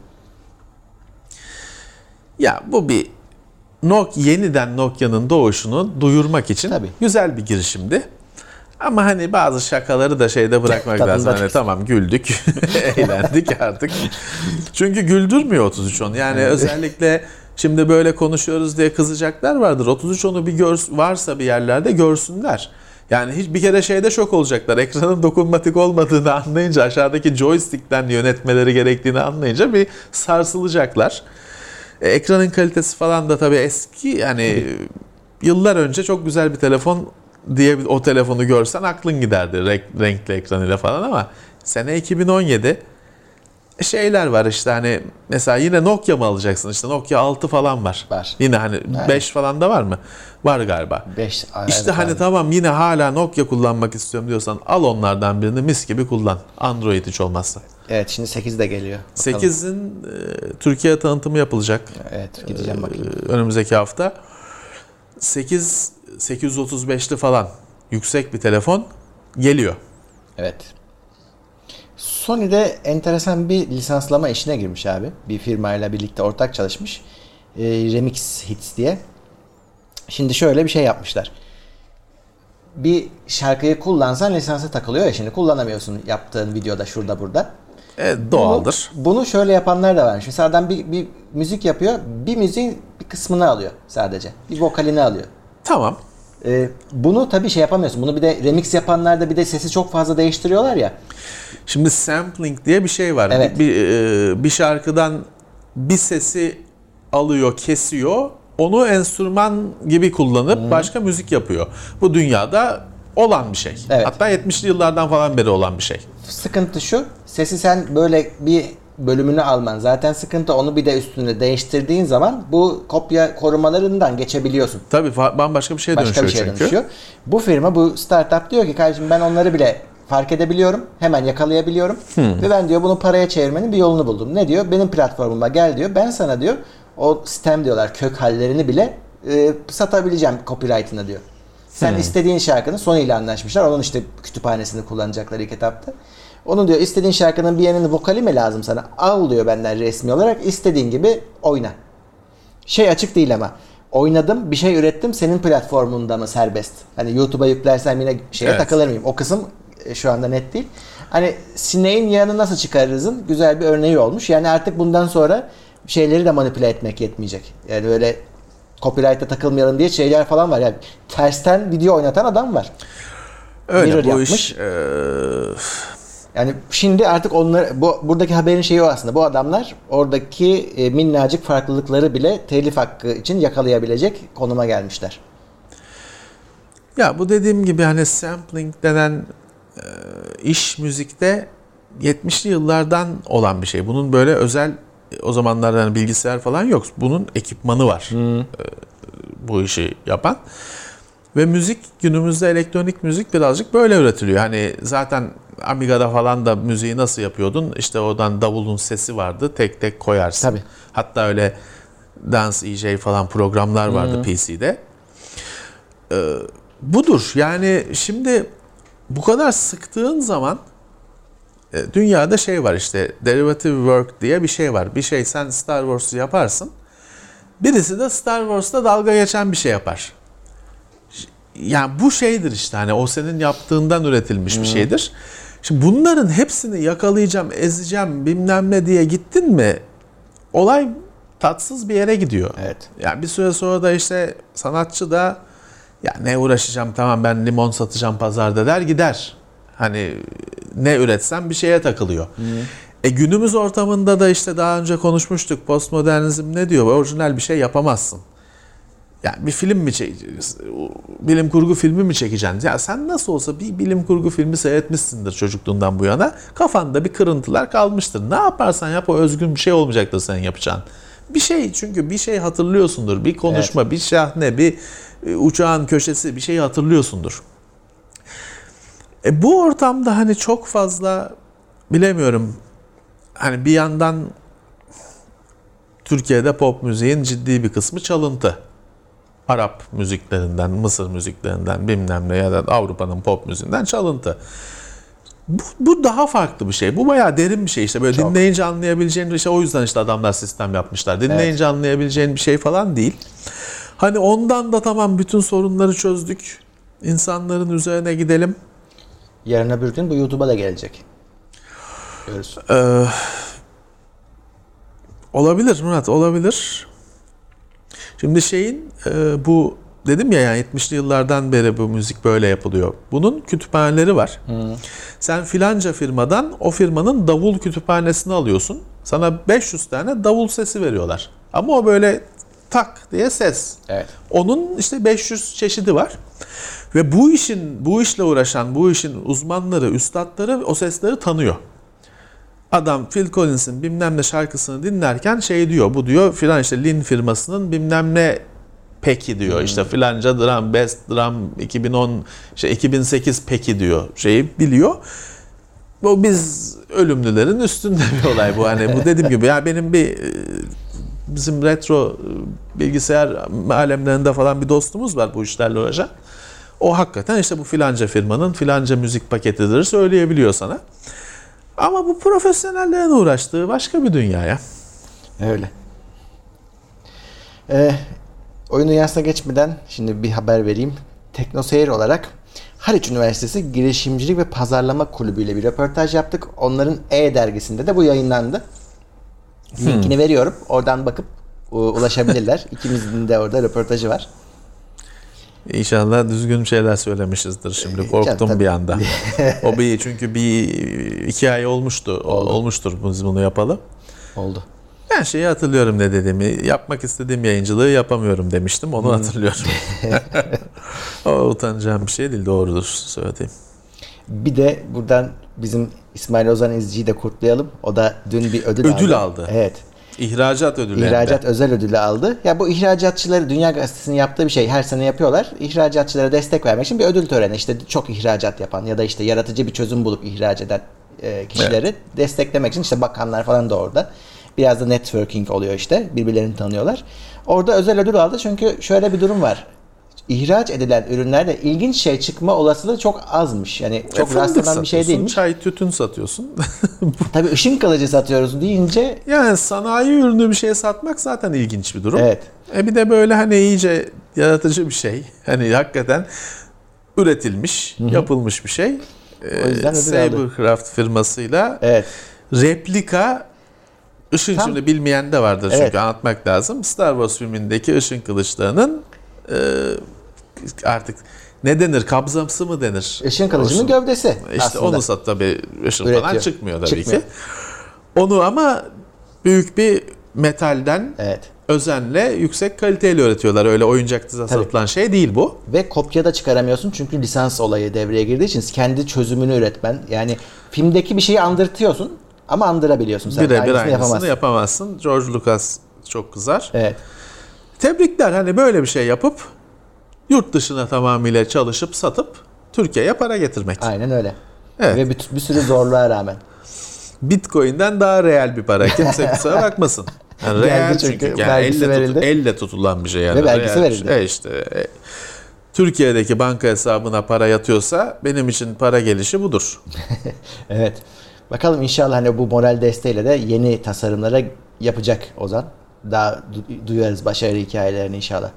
Ya bu bir Nokia, yeniden Nokia'nın doğuşunu duyurmak için tabii. güzel bir girişimdi. Ama hani bazı şakaları da şeyde bırakmak lazım. Hani tamam güldük, eğlendik artık. Çünkü güldürmüyor otuz üç on. Yani özellikle şimdi böyle konuşuyoruz diye kızacaklar vardır. otuz üç onu bir gör, varsa bir yerlerde görsünler. Yani hiç bir kere şeyde şok olacaklar. Ekranın dokunmatik olmadığını anlayınca, aşağıdaki joystick'ten yönetmeleri gerektiğini anlayınca bir sarsılacaklar. E, ekranın kalitesi falan da tabii eski, yani yıllar önce çok güzel bir telefon diye o telefonu görsen aklın giderdi renk, renkli ekranıyla falan, ama sene iki bin on yedi şeyler var işte hani mesela yine Nokia mı alacaksın işte Nokia altı falan var. Var. Yine hani beş falan da var mı? Var galiba. beş İşte evet, hani abi. tamam yine hala Nokia kullanmak istiyorum diyorsan al onlardan birini mis gibi kullan. Android hiç olmazsa. Evet şimdi sekiz de geliyor. Bakalım. sekizin e, Türkiye tanıtımı yapılacak. Evet gideceğim bakayım. E, önümüzdeki hafta. sekiz sekiz yüz otuz beşli falan yüksek bir telefon geliyor. Evet. Sony'de enteresan bir lisanslama işine girmiş abi. Bir firmayla birlikte ortak çalışmış. Ee, Remix Hits diye. Şimdi şöyle bir şey yapmışlar. Bir şarkıyı kullansan lisansı takılıyor ya şimdi kullanamıyorsun yaptığın videoda şurada burada. E, doğaldır. Bunu, bunu şöyle yapanlar da varmış. Mesela adam bir, bir müzik yapıyor. Bir müziğin bir kısmını alıyor sadece. Bir vokalini alıyor. Tamam. Ee, bunu tabii şey yapamıyorsun. Bunu bir de remix yapanlar da bir de sesi çok fazla değiştiriyorlar ya. Şimdi sampling diye bir şey var. Evet. Bir, bir, bir şarkıdan bir sesi alıyor, kesiyor. Onu enstrüman gibi kullanıp hmm. başka müzik yapıyor. Bu dünyada olan bir şey. Evet. Hatta yetmişli yıllardan falan beri olan bir şey. Sıkıntı şu. Sesi sen böyle bir bölümünü alman. Zaten sıkıntı onu bir de üstüne değiştirdiğin zaman bu kopya korumalarından geçebiliyorsun. Tabii bambaşka bir şeye Başka dönüşüyor bir şeye çünkü. dönüşüyor. Bu firma, bu startup diyor ki kardeşim ben onları bile fark edebiliyorum. Hemen yakalayabiliyorum. Hmm. Ve ben diyor bunu paraya çevirmenin bir yolunu buldum. Ne diyor? Benim platformuma gel diyor. Ben sana diyor o stem diyorlar kök hallerini bile e, satabileceğim copyright'ına diyor. Sen hmm. istediğin şarkının Sony ile anlaşmışlar. Onun işte kütüphanesini kullanacaklar ilk etapta. Onun diyor istediğin şarkının bir yerinin vokali mi lazım sana? Al diyor benden resmi olarak. İstediğin gibi oyna. Şey açık değil ama. Oynadım, bir şey ürettim. Senin platformunda mı serbest? Hani YouTube'a yüklersem yine şeye evet. takılır mıyım? O kısım şu anda net değil. Hani sineğin yağını nasıl çıkarırızın güzel bir örneği olmuş. Yani artık bundan sonra şeyleri de manipüle etmek yetmeyecek. Yani böyle copyright'a takılmayalım diye şeyler falan var. Yani tersten video oynatan adam var. Öyle Mirror bu yapmış. iş... Ee... Yani şimdi artık onlar bu buradaki haberin şeyi o aslında. Bu adamlar oradaki e, minnacık farklılıkları bile telif hakkı için yakalayabilecek konuma gelmişler. Ya bu dediğim gibi hani sampling denen e, iş müzikte yetmişli yıllardan olan bir şey. Bunun böyle özel o zamanlardan hani bilgisayar falan yok. Bunun ekipmanı var. Hmm. E, bu işi yapan. Ve müzik günümüzde elektronik müzik birazcık böyle üretiliyor. Hani zaten Amiga'da falan da müziği nasıl yapıyordun? İşte oradan davulun sesi vardı. Tek tek koyarsın. Tabii. Hatta öyle Dance E J falan programlar vardı hmm. P C'de. Ee, budur. Yani şimdi bu kadar sıktığın zaman e, dünyada şey var işte derivative work diye bir şey var. Bir şey sen Star Wars'u yaparsın. Birisi de Star Wars'ta dalga geçen bir şey yapar. Yani bu şeydir işte hani o senin yaptığından üretilmiş hmm. bir şeydir. Şimdi bunların hepsini yakalayacağım, ezeceğim bilmem ne diye gittin mi olay tatsız bir yere gidiyor. Evet. Yani bir süre sonra da işte sanatçı da ya ne uğraşacağım tamam ben limon satacağım pazarda der gider. Hani ne üretsem bir şeye takılıyor. Hmm. E günümüz ortamında da işte daha önce konuşmuştuk postmodernizm ne diyor? Orijinal bir şey yapamazsın. Yani bir film mi çekeceksin? Bilim kurgu filmi mi çekeceksin? Ya sen nasıl olsa bir bilim kurgu filmi seyretmişsindir çocukluğundan bu yana. Kafanda bir kırıntılar kalmıştır. Ne yaparsan yap o özgün bir şey olmayacaktır senin yapacağın. Bir şey çünkü bir şey hatırlıyorsundur. Bir konuşma, evet. bir şahne, bir uçağın köşesi bir şeyi hatırlıyorsundur. E bu ortamda hani çok fazla bilemiyorum. Hani bir yandan Türkiye'de pop müziğin ciddi bir kısmı çalıntı. Arap müziklerinden, Mısır müziklerinden bilmem ne ya da Avrupa'nın pop müziğinden çalıntı. Bu, bu daha farklı bir şey. Bu bayağı derin bir şey işte. Böyle Çok. dinleyince anlayabileceğin bir şey. O yüzden işte adamlar sistem yapmışlar. Dinleyince evet. anlayabileceğin bir şey falan değil. Hani ondan da tamam bütün sorunları çözdük. İnsanların üzerine gidelim. Yarın öbür gün bu YouTube'a da gelecek. Görürüz. Ee, olabilir Murat, olabilir. Şimdi şeyin e, bu dedim ya yani yetmişli yıllardan beri bu müzik böyle yapılıyor. Bunun kütüphaneleri var. Hmm. Sen filanca firmadan o firmanın davul kütüphanesini alıyorsun. Sana beş yüz tane davul sesi veriyorlar. Ama o böyle tak diye ses. Evet. Onun işte beş yüz çeşidi var. Ve bu işin bu işle uğraşan bu işin uzmanları, üstadları o sesleri tanıyor. Adam Phil Collins'in bilmem ne şarkısını dinlerken şey diyor, bu diyor filan işte Lin firmasının bilmem ne peki diyor. Hmm. İşte filanca drum, best drum iki bin on, işte iki bin sekiz peki diyor. Şeyi biliyor. Bu biz ölümlülerin üstünde bir olay bu. Hani bu dediğim gibi ya benim bir bizim retro bilgisayar alemlerinde falan bir dostumuz var bu işlerle uğraşan. O hakikaten işte bu filanca firmanın filanca müzik paketidir söyleyebiliyor sana. Ama bu profesyonellerin uğraştığı başka bir dünya ya. Öyle. Ee, oyun dünyasına geçmeden şimdi bir haber vereyim. TeknoSeyir olarak Haliç Üniversitesi Girişimcilik ve Pazarlama Kulübü ile bir röportaj yaptık. Onların E-dergisinde de bu yayınlandı. Linkini hmm. veriyorum. Oradan bakıp ulaşabilirler. İkimizin de orada röportajı var. İnşallah düzgün şeyler söylemişizdir şimdi. Korktum Canım, bir anda. O bir çünkü bir iki ay olmuştu. Oldu. Olmuştur biz bunu yapalım. Oldu. Ben şeyi hatırlıyorum ne dediğimi. Yapmak istediğim yayıncılığı yapamıyorum demiştim. Onu hmm. hatırlıyorum. O utanacağım bir şey değil. Doğrudur söylediğim. Bir de buradan bizim İsmail Ozan İzci'yi de kutlayalım. O da dün bir ödül, ödül aldı. aldı. Evet. İhracat ödülü. İhracat özel ödülü aldı. Ya bu ihracatçıları Dünya Gazetesi'nin yaptığı bir şey. Her sene yapıyorlar. İhracatçılara destek vermek için bir ödül töreni. İşte çok ihracat yapan ya da işte yaratıcı bir çözüm bulup ihraç eden e, kişileri evet. desteklemek için işte bakanlar falan da orada. Biraz da networking oluyor işte. Birbirlerini tanıyorlar. Orada özel ödül aldı çünkü şöyle bir durum var. İhraç edilen ürünlerde ilginç şey çıkma olasılığı çok azmış. Yani çok e, rastlanan bir şey değilmiş. Çay, tütün satıyorsun. Tabii ışın kılıcı satıyoruz deyince. Yani sanayi ürünü bir şey satmak zaten ilginç bir durum. Evet. E bir de böyle hani iyice yaratıcı bir şey. Hani hakikaten üretilmiş, Hı-hı. yapılmış bir şey. O yüzden Sabercraft firmasıyla evet. replika ışın Tam. Şimdi bilmeyen de vardır çünkü evet. anlatmak lazım. Star Wars filmindeki ışın kılıçlarının e, artık ne denir? Kabzası mı denir? Işın kılıcının gövdesi İşte aslında. onu sat tabii ışın Üretiyor. falan çıkmıyor tabii çıkmıyor. ki. Onu ama büyük bir metalden evet. özenle yüksek kaliteyle üretiyorlar. Öyle oyuncakta satılan şey değil bu. Ve kopya da çıkaramıyorsun çünkü lisans olayı devreye girdiği için kendi çözümünü üretmen. Yani filmdeki bir şeyi andırtıyorsun ama andırabiliyorsun. Sen Birebir aynısını, aynısını yapamazsın. yapamazsın. George Lucas çok kızar. Evet. Tebrikler hani böyle bir şey yapıp yurt dışına tamamıyla çalışıp satıp Türkiye'ye para getirmek. Aynen öyle. Evet. Ve bir, bir sürü zorluğa rağmen. Bitcoin'den daha reel bir para. Kimse kusura bakmasın. Yani real çünkü. çünkü. Yani elle, tut, elle tutulan bir şey. Yani. Ve vergisi real verildi. E işte, e, Türkiye'deki banka hesabına para yatıyorsa benim için para gelişi budur. Evet. Bakalım inşallah hani bu moral desteğiyle de yeni tasarımlara yapacak Ozan. Daha du- duyarız başarı hikayelerini inşallah.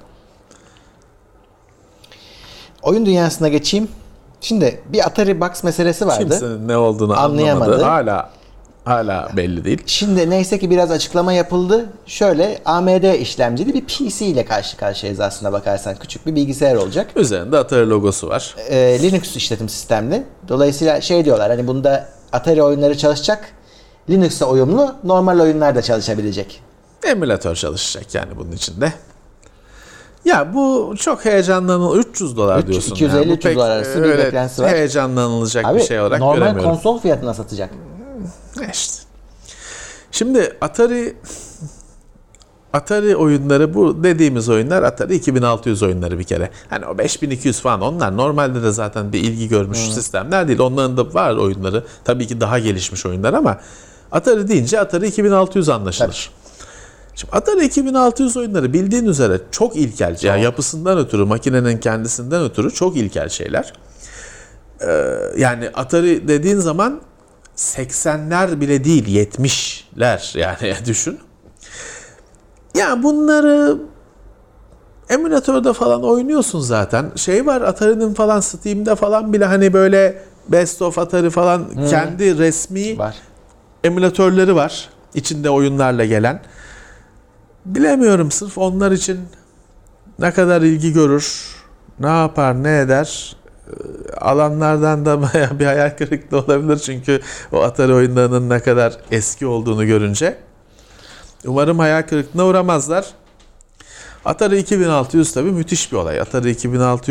Oyun dünyasına geçeyim. Şimdi bir Atari Box meselesi vardı. Kimsenin ne olduğunu anlayamadı. Anlamadı. Hala hala belli değil. Şimdi neyse ki biraz açıklama yapıldı. Şöyle A M D işlemcili bir P C ile karşı karşıyayız aslına bakarsan. Küçük bir bilgisayar olacak. Üzerinde Atari logosu var. Ee, Linux işletim sistemli. Dolayısıyla şey diyorlar hani bunda Atari oyunları çalışacak. Linux'a uyumlu, normal oyunlar da çalışabilecek. Emülatör çalışacak yani bunun içinde. Ya bu çok heyecanlanıl üç yüz dolar diyorsun. iki yüz elli üç yüz dolar arası bir beklentisi var. Heyecanlanılacak Abi, bir şey olarak normal göremiyorum. Normal konsol fiyatına satacak. İşte. Şimdi Atari Atari oyunları bu dediğimiz oyunlar Atari iki bin altı yüz oyunları bir kere. Hani o beş bin iki yüz falan onlar normalde de zaten bir ilgi görmüş hmm. sistemler değil. Onların da var oyunları. Tabii ki daha gelişmiş oyunlar ama Atari deyince Atari iki bin altı yüz anlaşılır. Tabii. Şimdi Atari iki bin altı yüz oyunları bildiğin üzere çok ilkel. Yani yapısından ötürü, makinenin kendisinden ötürü çok ilkel şeyler. Ee, yani Atari dediğin zaman seksenler bile değil yetmişler yani düşün. Ya bunları emülatörde falan oynuyorsun zaten. Şey var Atari'nin falan Steam'de falan bile hani böyle Best of Atari falan hmm. kendi resmi var. Emülatörleri var. İçinde oyunlarla gelen. Bilemiyorum sırf onlar için ne kadar ilgi görür, ne yapar, ne eder. Alanlardan da bayağı bir hayal kırıklığı olabilir çünkü o Atari oyunlarının ne kadar eski olduğunu görünce. Umarım hayal kırıklığına uğramazlar. Atari iki bin altı yüz tabii müthiş bir olay. Atari iki bin altı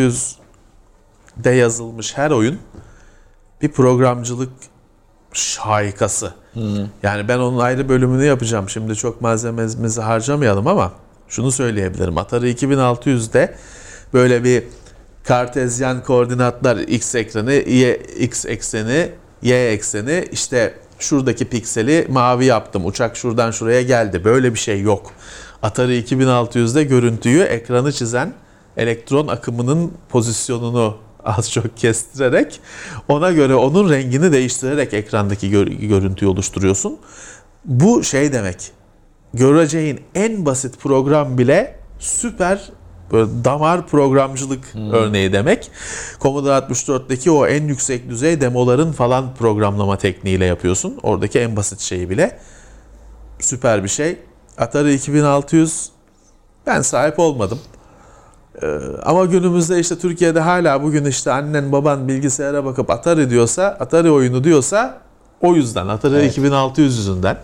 yüzde yazılmış her oyun bir programcılık harikası. Yani ben onun ayrı bölümünü yapacağım. Şimdi çok malzememizi harcamayalım ama şunu söyleyebilirim. Atari iki bin altı yüzde böyle bir kartezyen koordinatlar x ekranı, y x ekseni, y ekseni, işte şuradaki pikseli mavi yaptım. Uçak şuradan şuraya geldi. Böyle bir şey yok. Atari iki bin altı yüzde görüntüyü, ekranı çizen elektron akımının pozisyonunu az çok kestirerek, ona göre onun rengini değiştirerek ekrandaki gör- görüntüyü oluşturuyorsun. Bu şey demek. Göreceğin en basit program bile süper böyle damar programcılık hmm. örneği demek. Commodore altmış dörtteki o en yüksek düzey demoların falan programlama tekniğiyle yapıyorsun. Oradaki en basit şeyi bile süper bir şey. Atari iki bin altı yüz ben sahip olmadım. Ee, ama günümüzde işte Türkiye'de hala bugün işte annen baban bilgisayara bakıp Atari diyorsa, Atari oyunu diyorsa o yüzden, Atari evet. iki bin altı yüz yüzünden.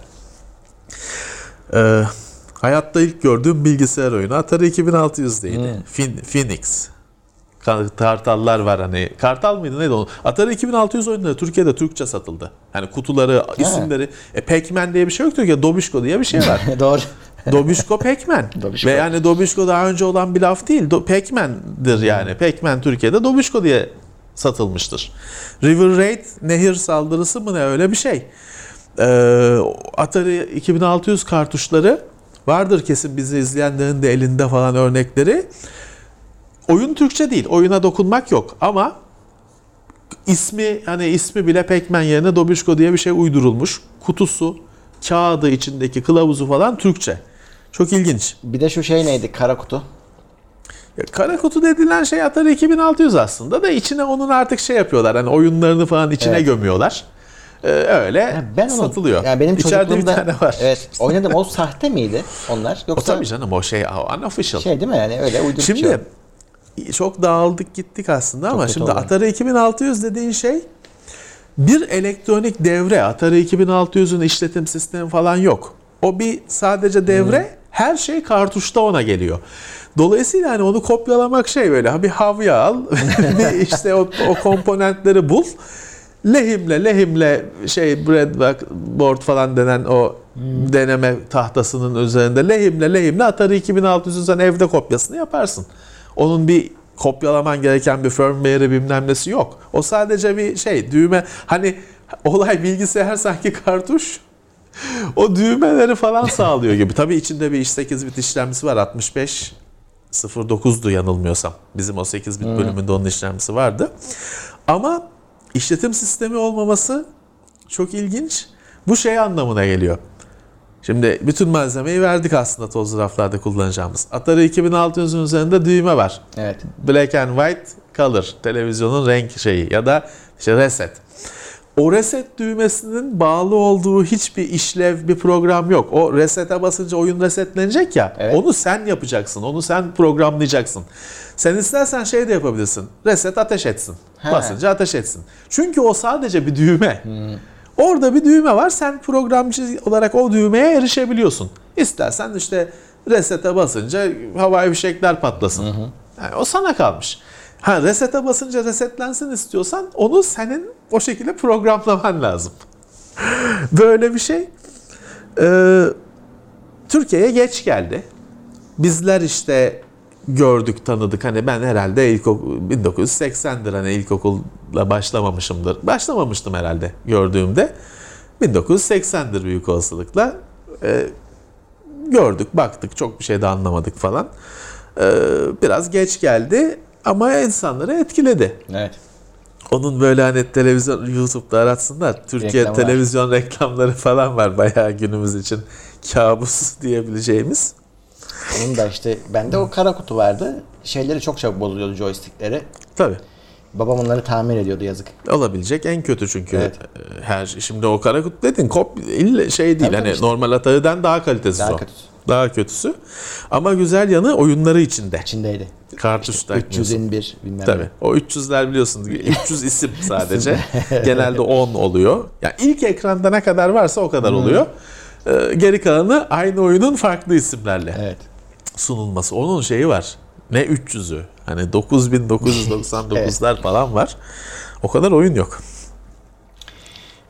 Ee, hayatta ilk gördüğüm bilgisayar oyunu Atari iki bin altı yüzdeydi. Hmm. Fin, Phoenix. Kartallar var hani. Kartal mıydı neydi o? Atari iki bin altı yüz oyunları Türkiye'de Türkçe satıldı. Yani kutuları, isimleri. E, Pac-Man diye bir şey yoktu ki. Dobişko diye bir şey var. Doğru. Dobişko Pac-Man. Dobişko. Ve yani Dobişko daha önce olan bir laf değil. Do- Pac-Man'dir yani. Pac-Man Türkiye'de Dobişko diye satılmıştır. River Raid, nehir saldırısı mı ne, öyle bir şey. Ee, Atari iki bin altı yüz kartuşları vardır kesin bizi izleyenlerin de elinde falan örnekleri. Oyun Türkçe değil. Oyuna dokunmak yok ama ismi, hani ismi bile Pac-Man yerine Dobişko diye bir şey uydurulmuş. Kutusu, kağıdı, içindeki kılavuzu falan Türkçe. Çok ilginç. Bir de şu şey neydi? Kara kutu. Ya, kara kutu dedilen şey Atari iki bin altı yüz aslında da içine onun artık şey yapıyorlar. Hani oyunlarını falan içine evet. gömüyorlar. Ee, öyle yani ben satılıyor. Onu, yani benim İçeride bir tane var. Evet. Oynadım. O sahte miydi onlar? Yoksa o tabii canım, o şey unofficial. Şey değil mi yani, öyle uyduruk. Şimdi şey. Çok dağıldık gittik aslında çok ama şimdi oldu. Atari iki bin altı yüz dediğin şey bir elektronik devre. Atari iki bin altı yüzün işletim sistemi falan yok. O bir sadece devre. Hmm. Her şey kartuşta ona geliyor. Dolayısıyla hani onu kopyalamak şey böyle. Bir havya al. bir işte o, o komponentleri bul. Lehimle lehimle şey breadboard falan denen o hmm. deneme tahtasının üzerinde lehimle lehimle Atari iki bin altı yüzün sen evde kopyasını yaparsın. Onun bir kopyalaman gereken bir firmware'ı bilmem nesi yok. O sadece bir şey, düğme. Hani olay bilgisayar sanki kartuş. O düğmeleri falan sağlıyor gibi. Tabii içinde bir sekiz bit işlemcisi var. altmış beş sıfır dokuzdu yanılmıyorsam. Bizim o sekiz bit hmm. bölümünde onun işlemcisi vardı. Ama işletim sistemi olmaması çok ilginç. Bu şey anlamına geliyor. Şimdi bütün malzemeyi verdik aslında tozlu raflarda kullanacağımız. Atari iki bin altı yüzün üzerinde düğme var. Evet. Black and white color. Televizyonun renk şeyi ya da işte reset. O reset düğmesinin bağlı olduğu hiçbir işlev, bir program yok. O resete basınca oyun resetlenecek ya. Evet. Onu sen yapacaksın. Onu sen programlayacaksın. Sen istersen şey de yapabilirsin. Reset ateş etsin. He. Basınca ateş etsin. Çünkü o sadece bir düğme. Hmm. Orada bir düğme var. Sen programcı olarak o düğmeye erişebiliyorsun. İstersen işte resete basınca havai fişekler patlasın. Hı hı. Yani o sana kalmış. Ha, resete basınca resetlensin istiyorsan onu senin o şekilde programlaman lazım. Böyle bir şey. Ee, Türkiye'ye geç geldi. Bizler işte gördük, tanıdık. Hani ben herhalde ilkokul bin dokuz yüz seksendir hani ilkokulla başlamamışımdır. Başlamamıştım herhalde gördüğümde. bin dokuz yüz seksendir büyük olasılıkla. Ee, gördük, baktık, çok bir şey de anlamadık falan. Ee, biraz geç geldi ama insanları etkiledi. Evet. Onun böyle hani televizyon, YouTube'da aratsınlar. Türkiye reklam televizyon var. Reklamları falan var bayağı günümüz için kabus diyebileceğimiz. Onun da işte bende o kara kutu vardı. Şeyleri çok çabuk bozuluyordu, joystickleri. Tabii. Babam onları tamir ediyordu, yazık. Olabilecek en kötü çünkü evet. her şimdi o kara kutu dedin kop ille şey değil, tabii hani işte. Normal Atari'den daha kalitesiz daha o. Kötüsü. Daha kötüsü. Ama güzel yanı oyunları içinde. İçindeydi. Kartuşta. İşte üç yüz bir bilmem. Tabii. O üç yüzler biliyorsunuz. üç yüz isim sadece. Genelde on oluyor. Yani ilk ekranda ne kadar varsa o kadar oluyor. Ee, geri kalanı aynı oyunun farklı isimlerle evet. sunulması. Onun şeyi var. Ne üç yüzü? Hani dokuz bin dokuz yüz doksan dokuzlar evet. falan var. O kadar oyun yok.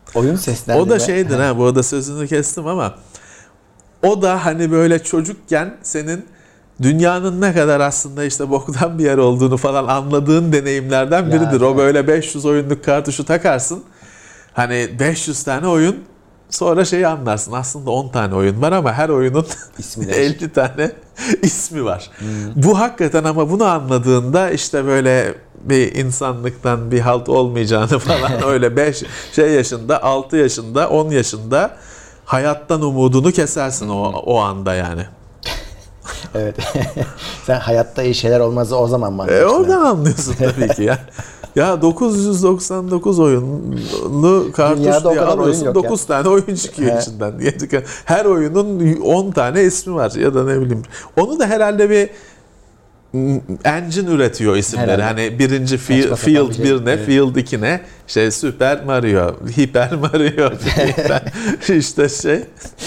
Oyun seslendirme. O da şeydir ha, bu arada sözünü kestim ama o da hani böyle çocukken senin dünyanın ne kadar aslında işte boktan bir yer olduğunu falan anladığın deneyimlerden Ya, biridir. değil O mi? böyle beş yüz oyunluk kartuşu takarsın. Hani beş yüz tane oyun, sonra şeyi anlarsın. Aslında on tane oyun var ama her oyunun İsmi elli tane ismi var. Bu hakikaten, ama bunu anladığında işte böyle bir insanlıktan bir halt olmayacağını falan öyle beş şey yaşında, altı yaşında, on yaşında hayattan umudunu kesersin o o anda yani. Evet. Sen hayatta iyi şeyler olmazı o zaman mı E, anlıyorsun? oradan anlıyorsun tabii ki ya. Ya dokuz yüz doksan dokuz oyunlu kartuş Dünyada o diye kadar oyun alıyorsun. yok dokuz tane oyun çıkıyor He. içinden. Her oyunun on tane ismi var ya da ne bileyim. Onu da herhalde bir engine üretiyor isimleri. Herhalde. Hani birinci field, Saçma sapan field bir şey. bir ne, Evet. field iki ne? Şey Super Mario, Hyper Mario. Hyper- işte şey.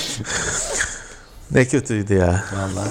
Ne kötüydü ya. Vallahi.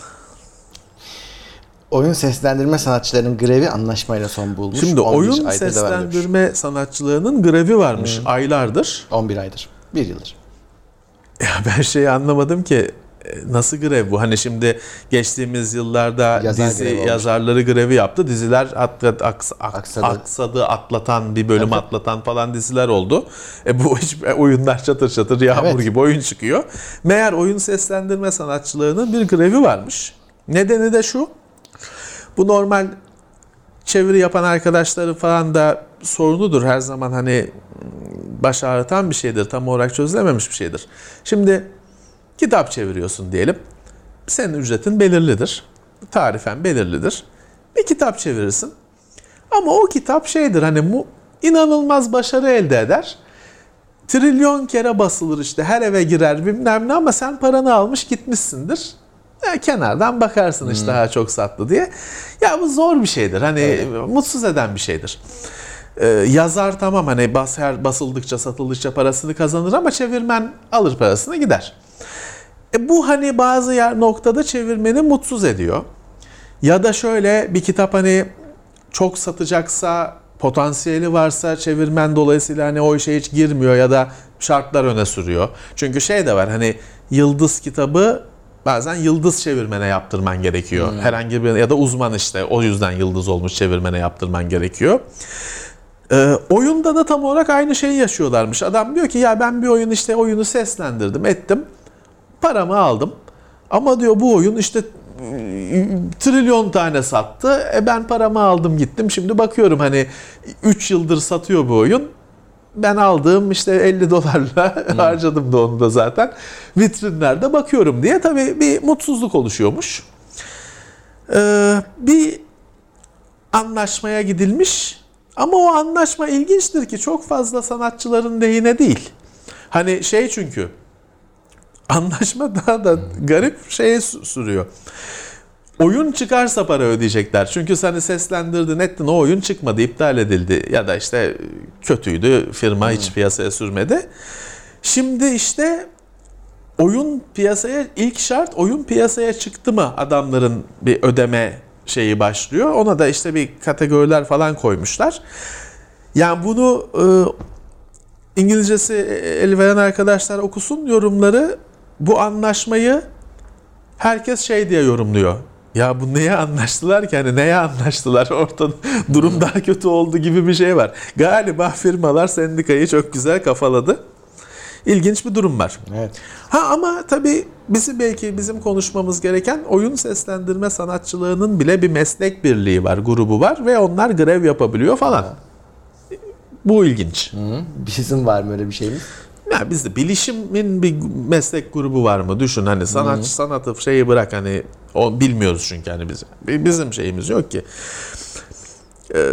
Oyun seslendirme sanatçılarının grevi anlaşmayla son bulmuş. Şimdi on bir oyun aydır devam ediyor. seslendirme sanatçılarının grevi varmış aylardır. on bir aydır. Bir yıldır. Ya ben şeyi anlamadım ki, nasıl grev bu? Hani şimdi geçtiğimiz yıllarda Yazar dizi grevi olmuş. yazarları grevi yaptı. Diziler atlat, aks, ak- Aksadı. aksadı, atlatan, bir bölüm Tabii. atlatan falan diziler oldu. E bu hiç oyunlar çatır çatır yağmur Evet. gibi oyun çıkıyor. Meğer oyun seslendirme sanatçılarının bir grevi varmış. Nedeni de şu. Bu normal çeviri yapan arkadaşları falan da sorunudur her zaman, hani baş ağrıtan bir şeydir. Tam olarak çözülememiş bir şeydir. Şimdi kitap çeviriyorsun diyelim. Senin ücretin belirlidir. Tarifen belirlidir. Bir kitap çevirirsin. Ama o kitap şeydir, hani mu, inanılmaz başarı elde eder. Trilyon kere basılır, işte her eve girer bilmem ne, ama sen paranı almış gitmişsindir. Ya kenardan bakarsın işte daha çok sattı diye. Ya bu zor bir şeydir. Hani Evet. mutsuz eden bir şeydir. Ee, yazar tamam, hani bas, her basıldıkça satıldıkça parasını kazanır ama çevirmen alır parasını gider. E bu hani bazı yer noktada çevirmeni mutsuz ediyor. Ya da şöyle bir kitap hani çok satacaksa, potansiyeli varsa çevirmen dolayısıyla hani o işe hiç girmiyor ya da şartlar öne sürüyor. Çünkü şey de var, hani yıldız kitabı bazen yıldız çevirmene yaptırman gerekiyor. Hmm. Herhangi bir, ya da uzman işte o yüzden yıldız olmuş çevirmene yaptırman gerekiyor. Ee, oyunda da tam olarak aynı şeyi yaşıyorlarmış. Adam diyor ki ya ben bir oyun işte oyunu seslendirdim ettim. Paramı aldım. Ama diyor bu oyun işte trilyon tane sattı. E ben paramı aldım gittim. Şimdi bakıyorum hani üç yıldır satıyor bu oyun. Ben aldığım işte elli dolarla hmm. harcadım da onu da zaten. Vitrinlerde bakıyorum diye tabii bir mutsuzluk oluşuyormuş. Ee, bir anlaşmaya gidilmiş. Ama o anlaşma ilginçtir ki çok fazla sanatçıların lehine değil. Hani şey, çünkü anlaşma daha da garip şeye sürüyor. Oyun çıkarsa para ödeyecekler. Çünkü seni seslendirdin ettin, o oyun çıkmadı, iptal edildi ya da işte kötüydü, firma hiç piyasaya sürmedi. Şimdi işte oyun piyasaya, ilk şart oyun piyasaya çıktı mı adamların bir ödeme şeyi başlıyor. Ona da işte bir kategoriler falan koymuşlar. Yani bunu e, İngilizcesi el veren arkadaşlar okusun yorumları. Bu anlaşmayı herkes şey diye yorumluyor. Ya bu neye anlaştılar ki? Hani neye anlaştılar? Ortada durum daha kötü oldu gibi bir şey var. Galiba firmalar sendikayı çok güzel kafaladı. İlginç bir durum var. Evet. Ha ama tabii bizi belki bizim konuşmamız gereken oyun seslendirme sanatçılığının bile bir meslek birliği var, grubu var ve onlar grev yapabiliyor falan. Ha. Bu ilginç. Hı. Bizim var mı öyle bir şeyimiz? Ya bizde bilişimin bir meslek grubu var mı? Düşün hani sanatçı Hı. sanatı şeyi bırak, hani o bilmiyoruz çünkü hani biz bizim şeyimiz yok ki. Ee,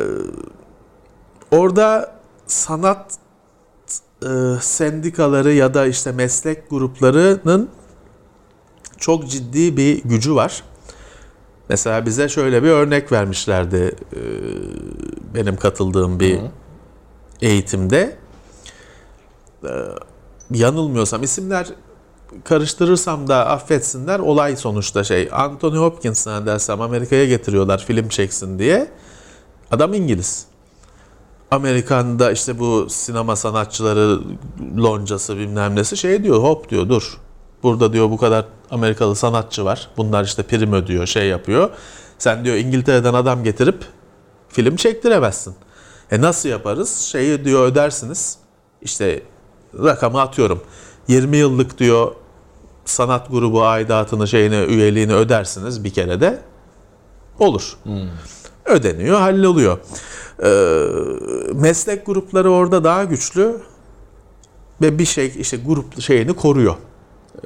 orada sanat e, sendikaları ya da işte meslek gruplarının çok ciddi bir gücü var. Mesela bize şöyle bir örnek vermişlerdi e, benim katıldığım bir Hı. eğitimde. Ee, yanılmıyorsam, isimler karıştırırsam da affetsinler, olay sonuçta şey, Anthony Hopkins'e dersem Amerika'ya getiriyorlar film çeksin diye. Adam İngiliz. Amerikan'da işte bu sinema sanatçıları loncası bilmem nesi şey diyor, hop diyor, dur. Burada diyor bu kadar Amerikalı sanatçı var. Bunlar işte prim ödüyor, şey yapıyor. Sen diyor İngiltere'den adam getirip film çektiremezsin. E nasıl yaparız? Şeyi diyor ödersiniz. İşte rakamı atıyorum. yirmi yıllık diyor sanat grubu aidatını, şeyini, üyeliğini ödersiniz bir kere de. Olur. Hmm. Ödeniyor, halloluyor. Ee, meslek grupları orada daha güçlü ve bir şey işte grup şeyini koruyor. Ee,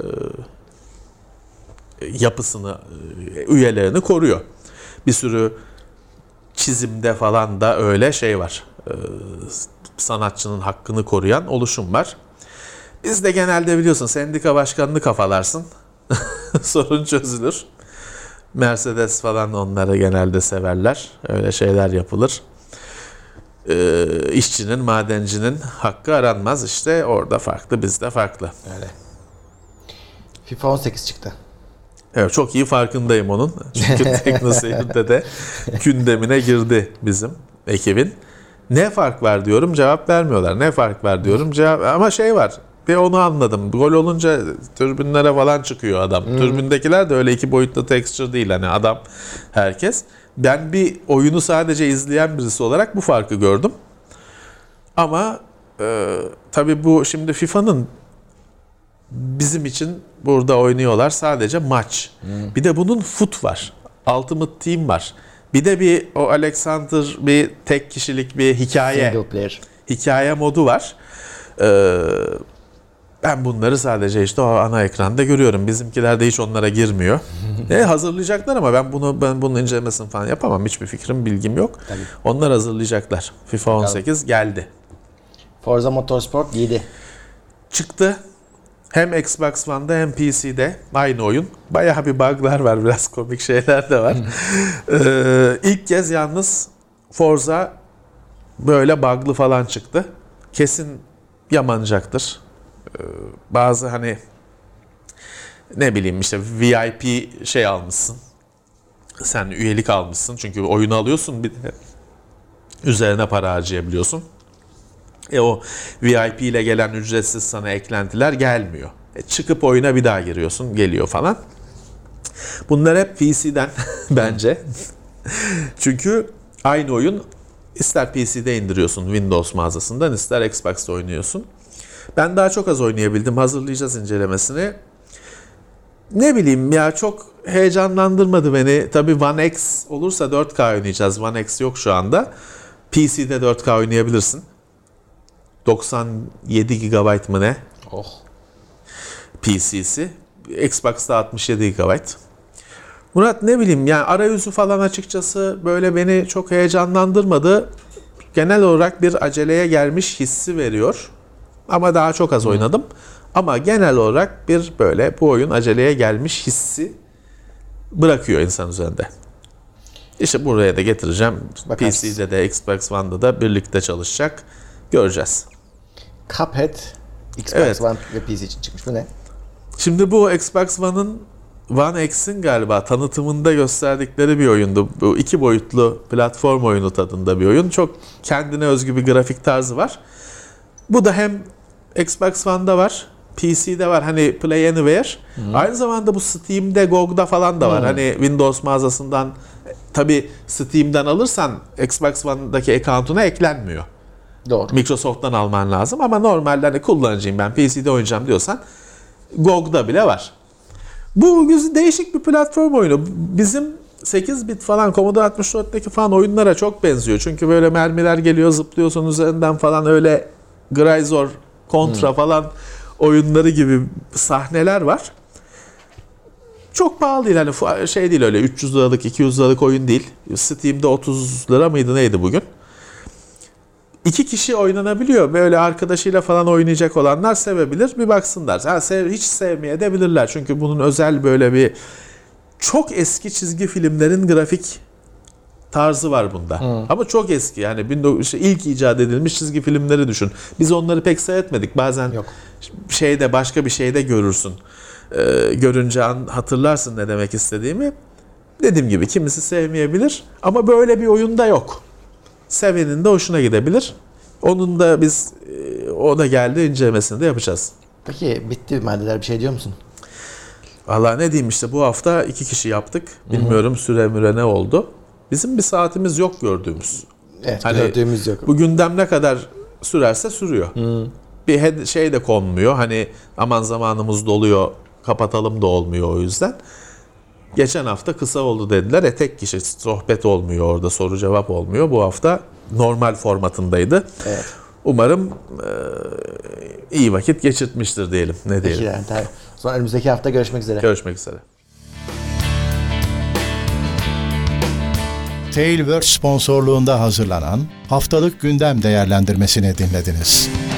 yapısını, üyelerini koruyor. Bir sürü çizimde falan da öyle şey var. Ee, sanatçının hakkını koruyan oluşum var. Biz de genelde biliyorsun sendika başkanını kafalarsın. Sorun çözülür. Mercedes falan onları genelde severler. Öyle şeyler yapılır. Ee, işçinin, madencinin hakkı aranmaz. İşte orada farklı, bizde farklı. Öyle. FIFA on sekiz çıktı. Evet, çok iyi farkındayım onun. Çünkü TeknoSeyir'de de gündemine girdi bizim ekibin. Ne fark var diyorum, cevap vermiyorlar. Ne fark var diyorum, cevap, ama şey var. Bir onu anladım. Gol olunca türbünlere falan çıkıyor adam. Hmm. Türbündekiler de öyle iki boyutlu texture değil. Hani adam, herkes. Ben bir oyunu sadece izleyen birisi olarak bu farkı gördüm. Ama e, tabii bu şimdi FIFA'nın bizim için burada oynuyorlar sadece maç. Hmm. Bir de bunun foot var. Ultimate Team var. Bir de bir o Alexander bir tek kişilik bir hikaye. Single player. Hikaye modu var. Ee, ben bunları sadece işte o ana ekranda görüyorum. Bizimkiler de hiç onlara girmiyor. e, hazırlayacaklar ama ben bunu ben bunun incelemesini falan yapamam. Hiçbir fikrim, bilgim yok. Tabii. Onlar hazırlayacaklar. FIFA on sekiz geldi. Forza Motorsport yedi. Çıktı. Hem Xbox One'da hem P C'de aynı oyun. Bayağı bir bug'lar var, biraz komik şeyler de var. ee, ilk kez yalnız Forza böyle bug'lı falan çıktı. Kesin yamanacaktır. Ee, bazı hani ne bileyim işte V I P şey almışsın. Sen üyelik almışsın. Çünkü oyunu alıyorsun, bir de üzerine para harcayabiliyorsun. E o V I P ile gelen ücretsiz sana eklentiler gelmiyor. E çıkıp oyuna bir daha giriyorsun, geliyor falan. Bunlar hep P C'den bence. Çünkü aynı oyun ister P C'de indiriyorsun Windows mağazasından, ister Xbox'ta oynuyorsun. Ben daha çok az oynayabildim. Hazırlayacağız incelemesini. Ne bileyim ya, çok heyecanlandırmadı beni. Tabii One X olursa dört K oynayacağız. One X yok şu anda. P C'de dört K oynayabilirsin. doksan yedi gigabayt mı ne? Oh. P C'si. Xbox'ta altmış yedi gigabayt. Murat ne bileyim yani arayüzü falan açıkçası böyle beni çok heyecanlandırmadı. Genel olarak bir aceleye gelmiş hissi veriyor. Ama daha çok az oynadım. Hmm. Ama genel olarak bir böyle bu oyun aceleye gelmiş hissi bırakıyor insan üzerinde. İşte buraya da getireceğim. Bakarsın. P C'de de Xbox One'da da birlikte çalışacak. Göreceğiz. Cuphead Xbox evet. One ve P C için çıkmış. Bu ne? Şimdi bu Xbox One'ın One X'in galiba tanıtımında gösterdikleri bir oyundu. Bu iki boyutlu platform oyunu tadında bir oyun. Çok kendine özgü bir grafik tarzı var. Bu da hem Xbox One'da var, P C'de var. Hani Play Anywhere. Hmm. Aynı zamanda bu Steam'de, G O G'da falan da var. Hmm. Hani Windows mağazasından, tabii Steam'den alırsan Xbox One'daki account'una eklenmiyor. Doğru. Microsoft'tan alman lazım ama normalde hani kullanıcıyım ben, P C'de oynayacağım diyorsan G O G'da bile var. Bu değişik bir platform oyunu. Bizim sekiz bit falan Commodore altmış dörtteki falan oyunlara çok benziyor. Çünkü böyle mermiler geliyor, zıplıyorsun üzerinden falan, öyle Gryzor, Contra hmm. falan oyunları gibi sahneler var. Çok pahalı değil, hani şey değil, öyle üç yüz liralık iki yüz liralık oyun değil. Steam'de otuz lira mıydı neydi bugün? İki kişi oynanabiliyor. Böyle arkadaşıyla falan oynayacak olanlar sevebilir. Bir baksınlar. Ha, sev, hiç sevmeyebilirler. Çünkü bunun özel böyle bir çok eski çizgi filmlerin grafik tarzı var bunda. Hmm. Ama çok eski. Yani ilk icat edilmiş çizgi filmleri düşün. Biz onları pek seyretmedik. Bazen Yok. şeyde başka bir şeyde görürsün. Ee, görünce an, hatırlarsın ne demek istediğimi. Dediğim gibi kimisi sevmeyebilir. Ama böyle bir oyunda yok. sevenin de hoşuna gidebilir. Onun da biz e, o da geldi incelemesini de yapacağız. Peki bitti maddeler, bir şey diyor musun? Vallahi ne diyeyim, işte bu hafta iki kişi yaptık. Bilmiyorum süre müre ne oldu. Bizim bir saatimiz yok gördüğümüz. Evet, Hani gördüğümüz yok. Bu gündem ne kadar sürerse sürüyor. Hı. Bir he- şey de konmuyor. Hani aman zamanımız doluyor, kapatalım da olmuyor o yüzden. Geçen hafta kısa oldu dediler. E tek kişi sohbet olmuyor orada, soru cevap olmuyor. Bu hafta normal formatındaydı. Evet. Umarım e, iyi vakit geçirtmiştir diyelim. Ne diyelim. Peki yani, tabii. Sonra önümüzdeki hafta görüşmek üzere. Görüşmek üzere. Tailwords sponsorluğunda hazırlanan haftalık gündem değerlendirmesini dinlediniz.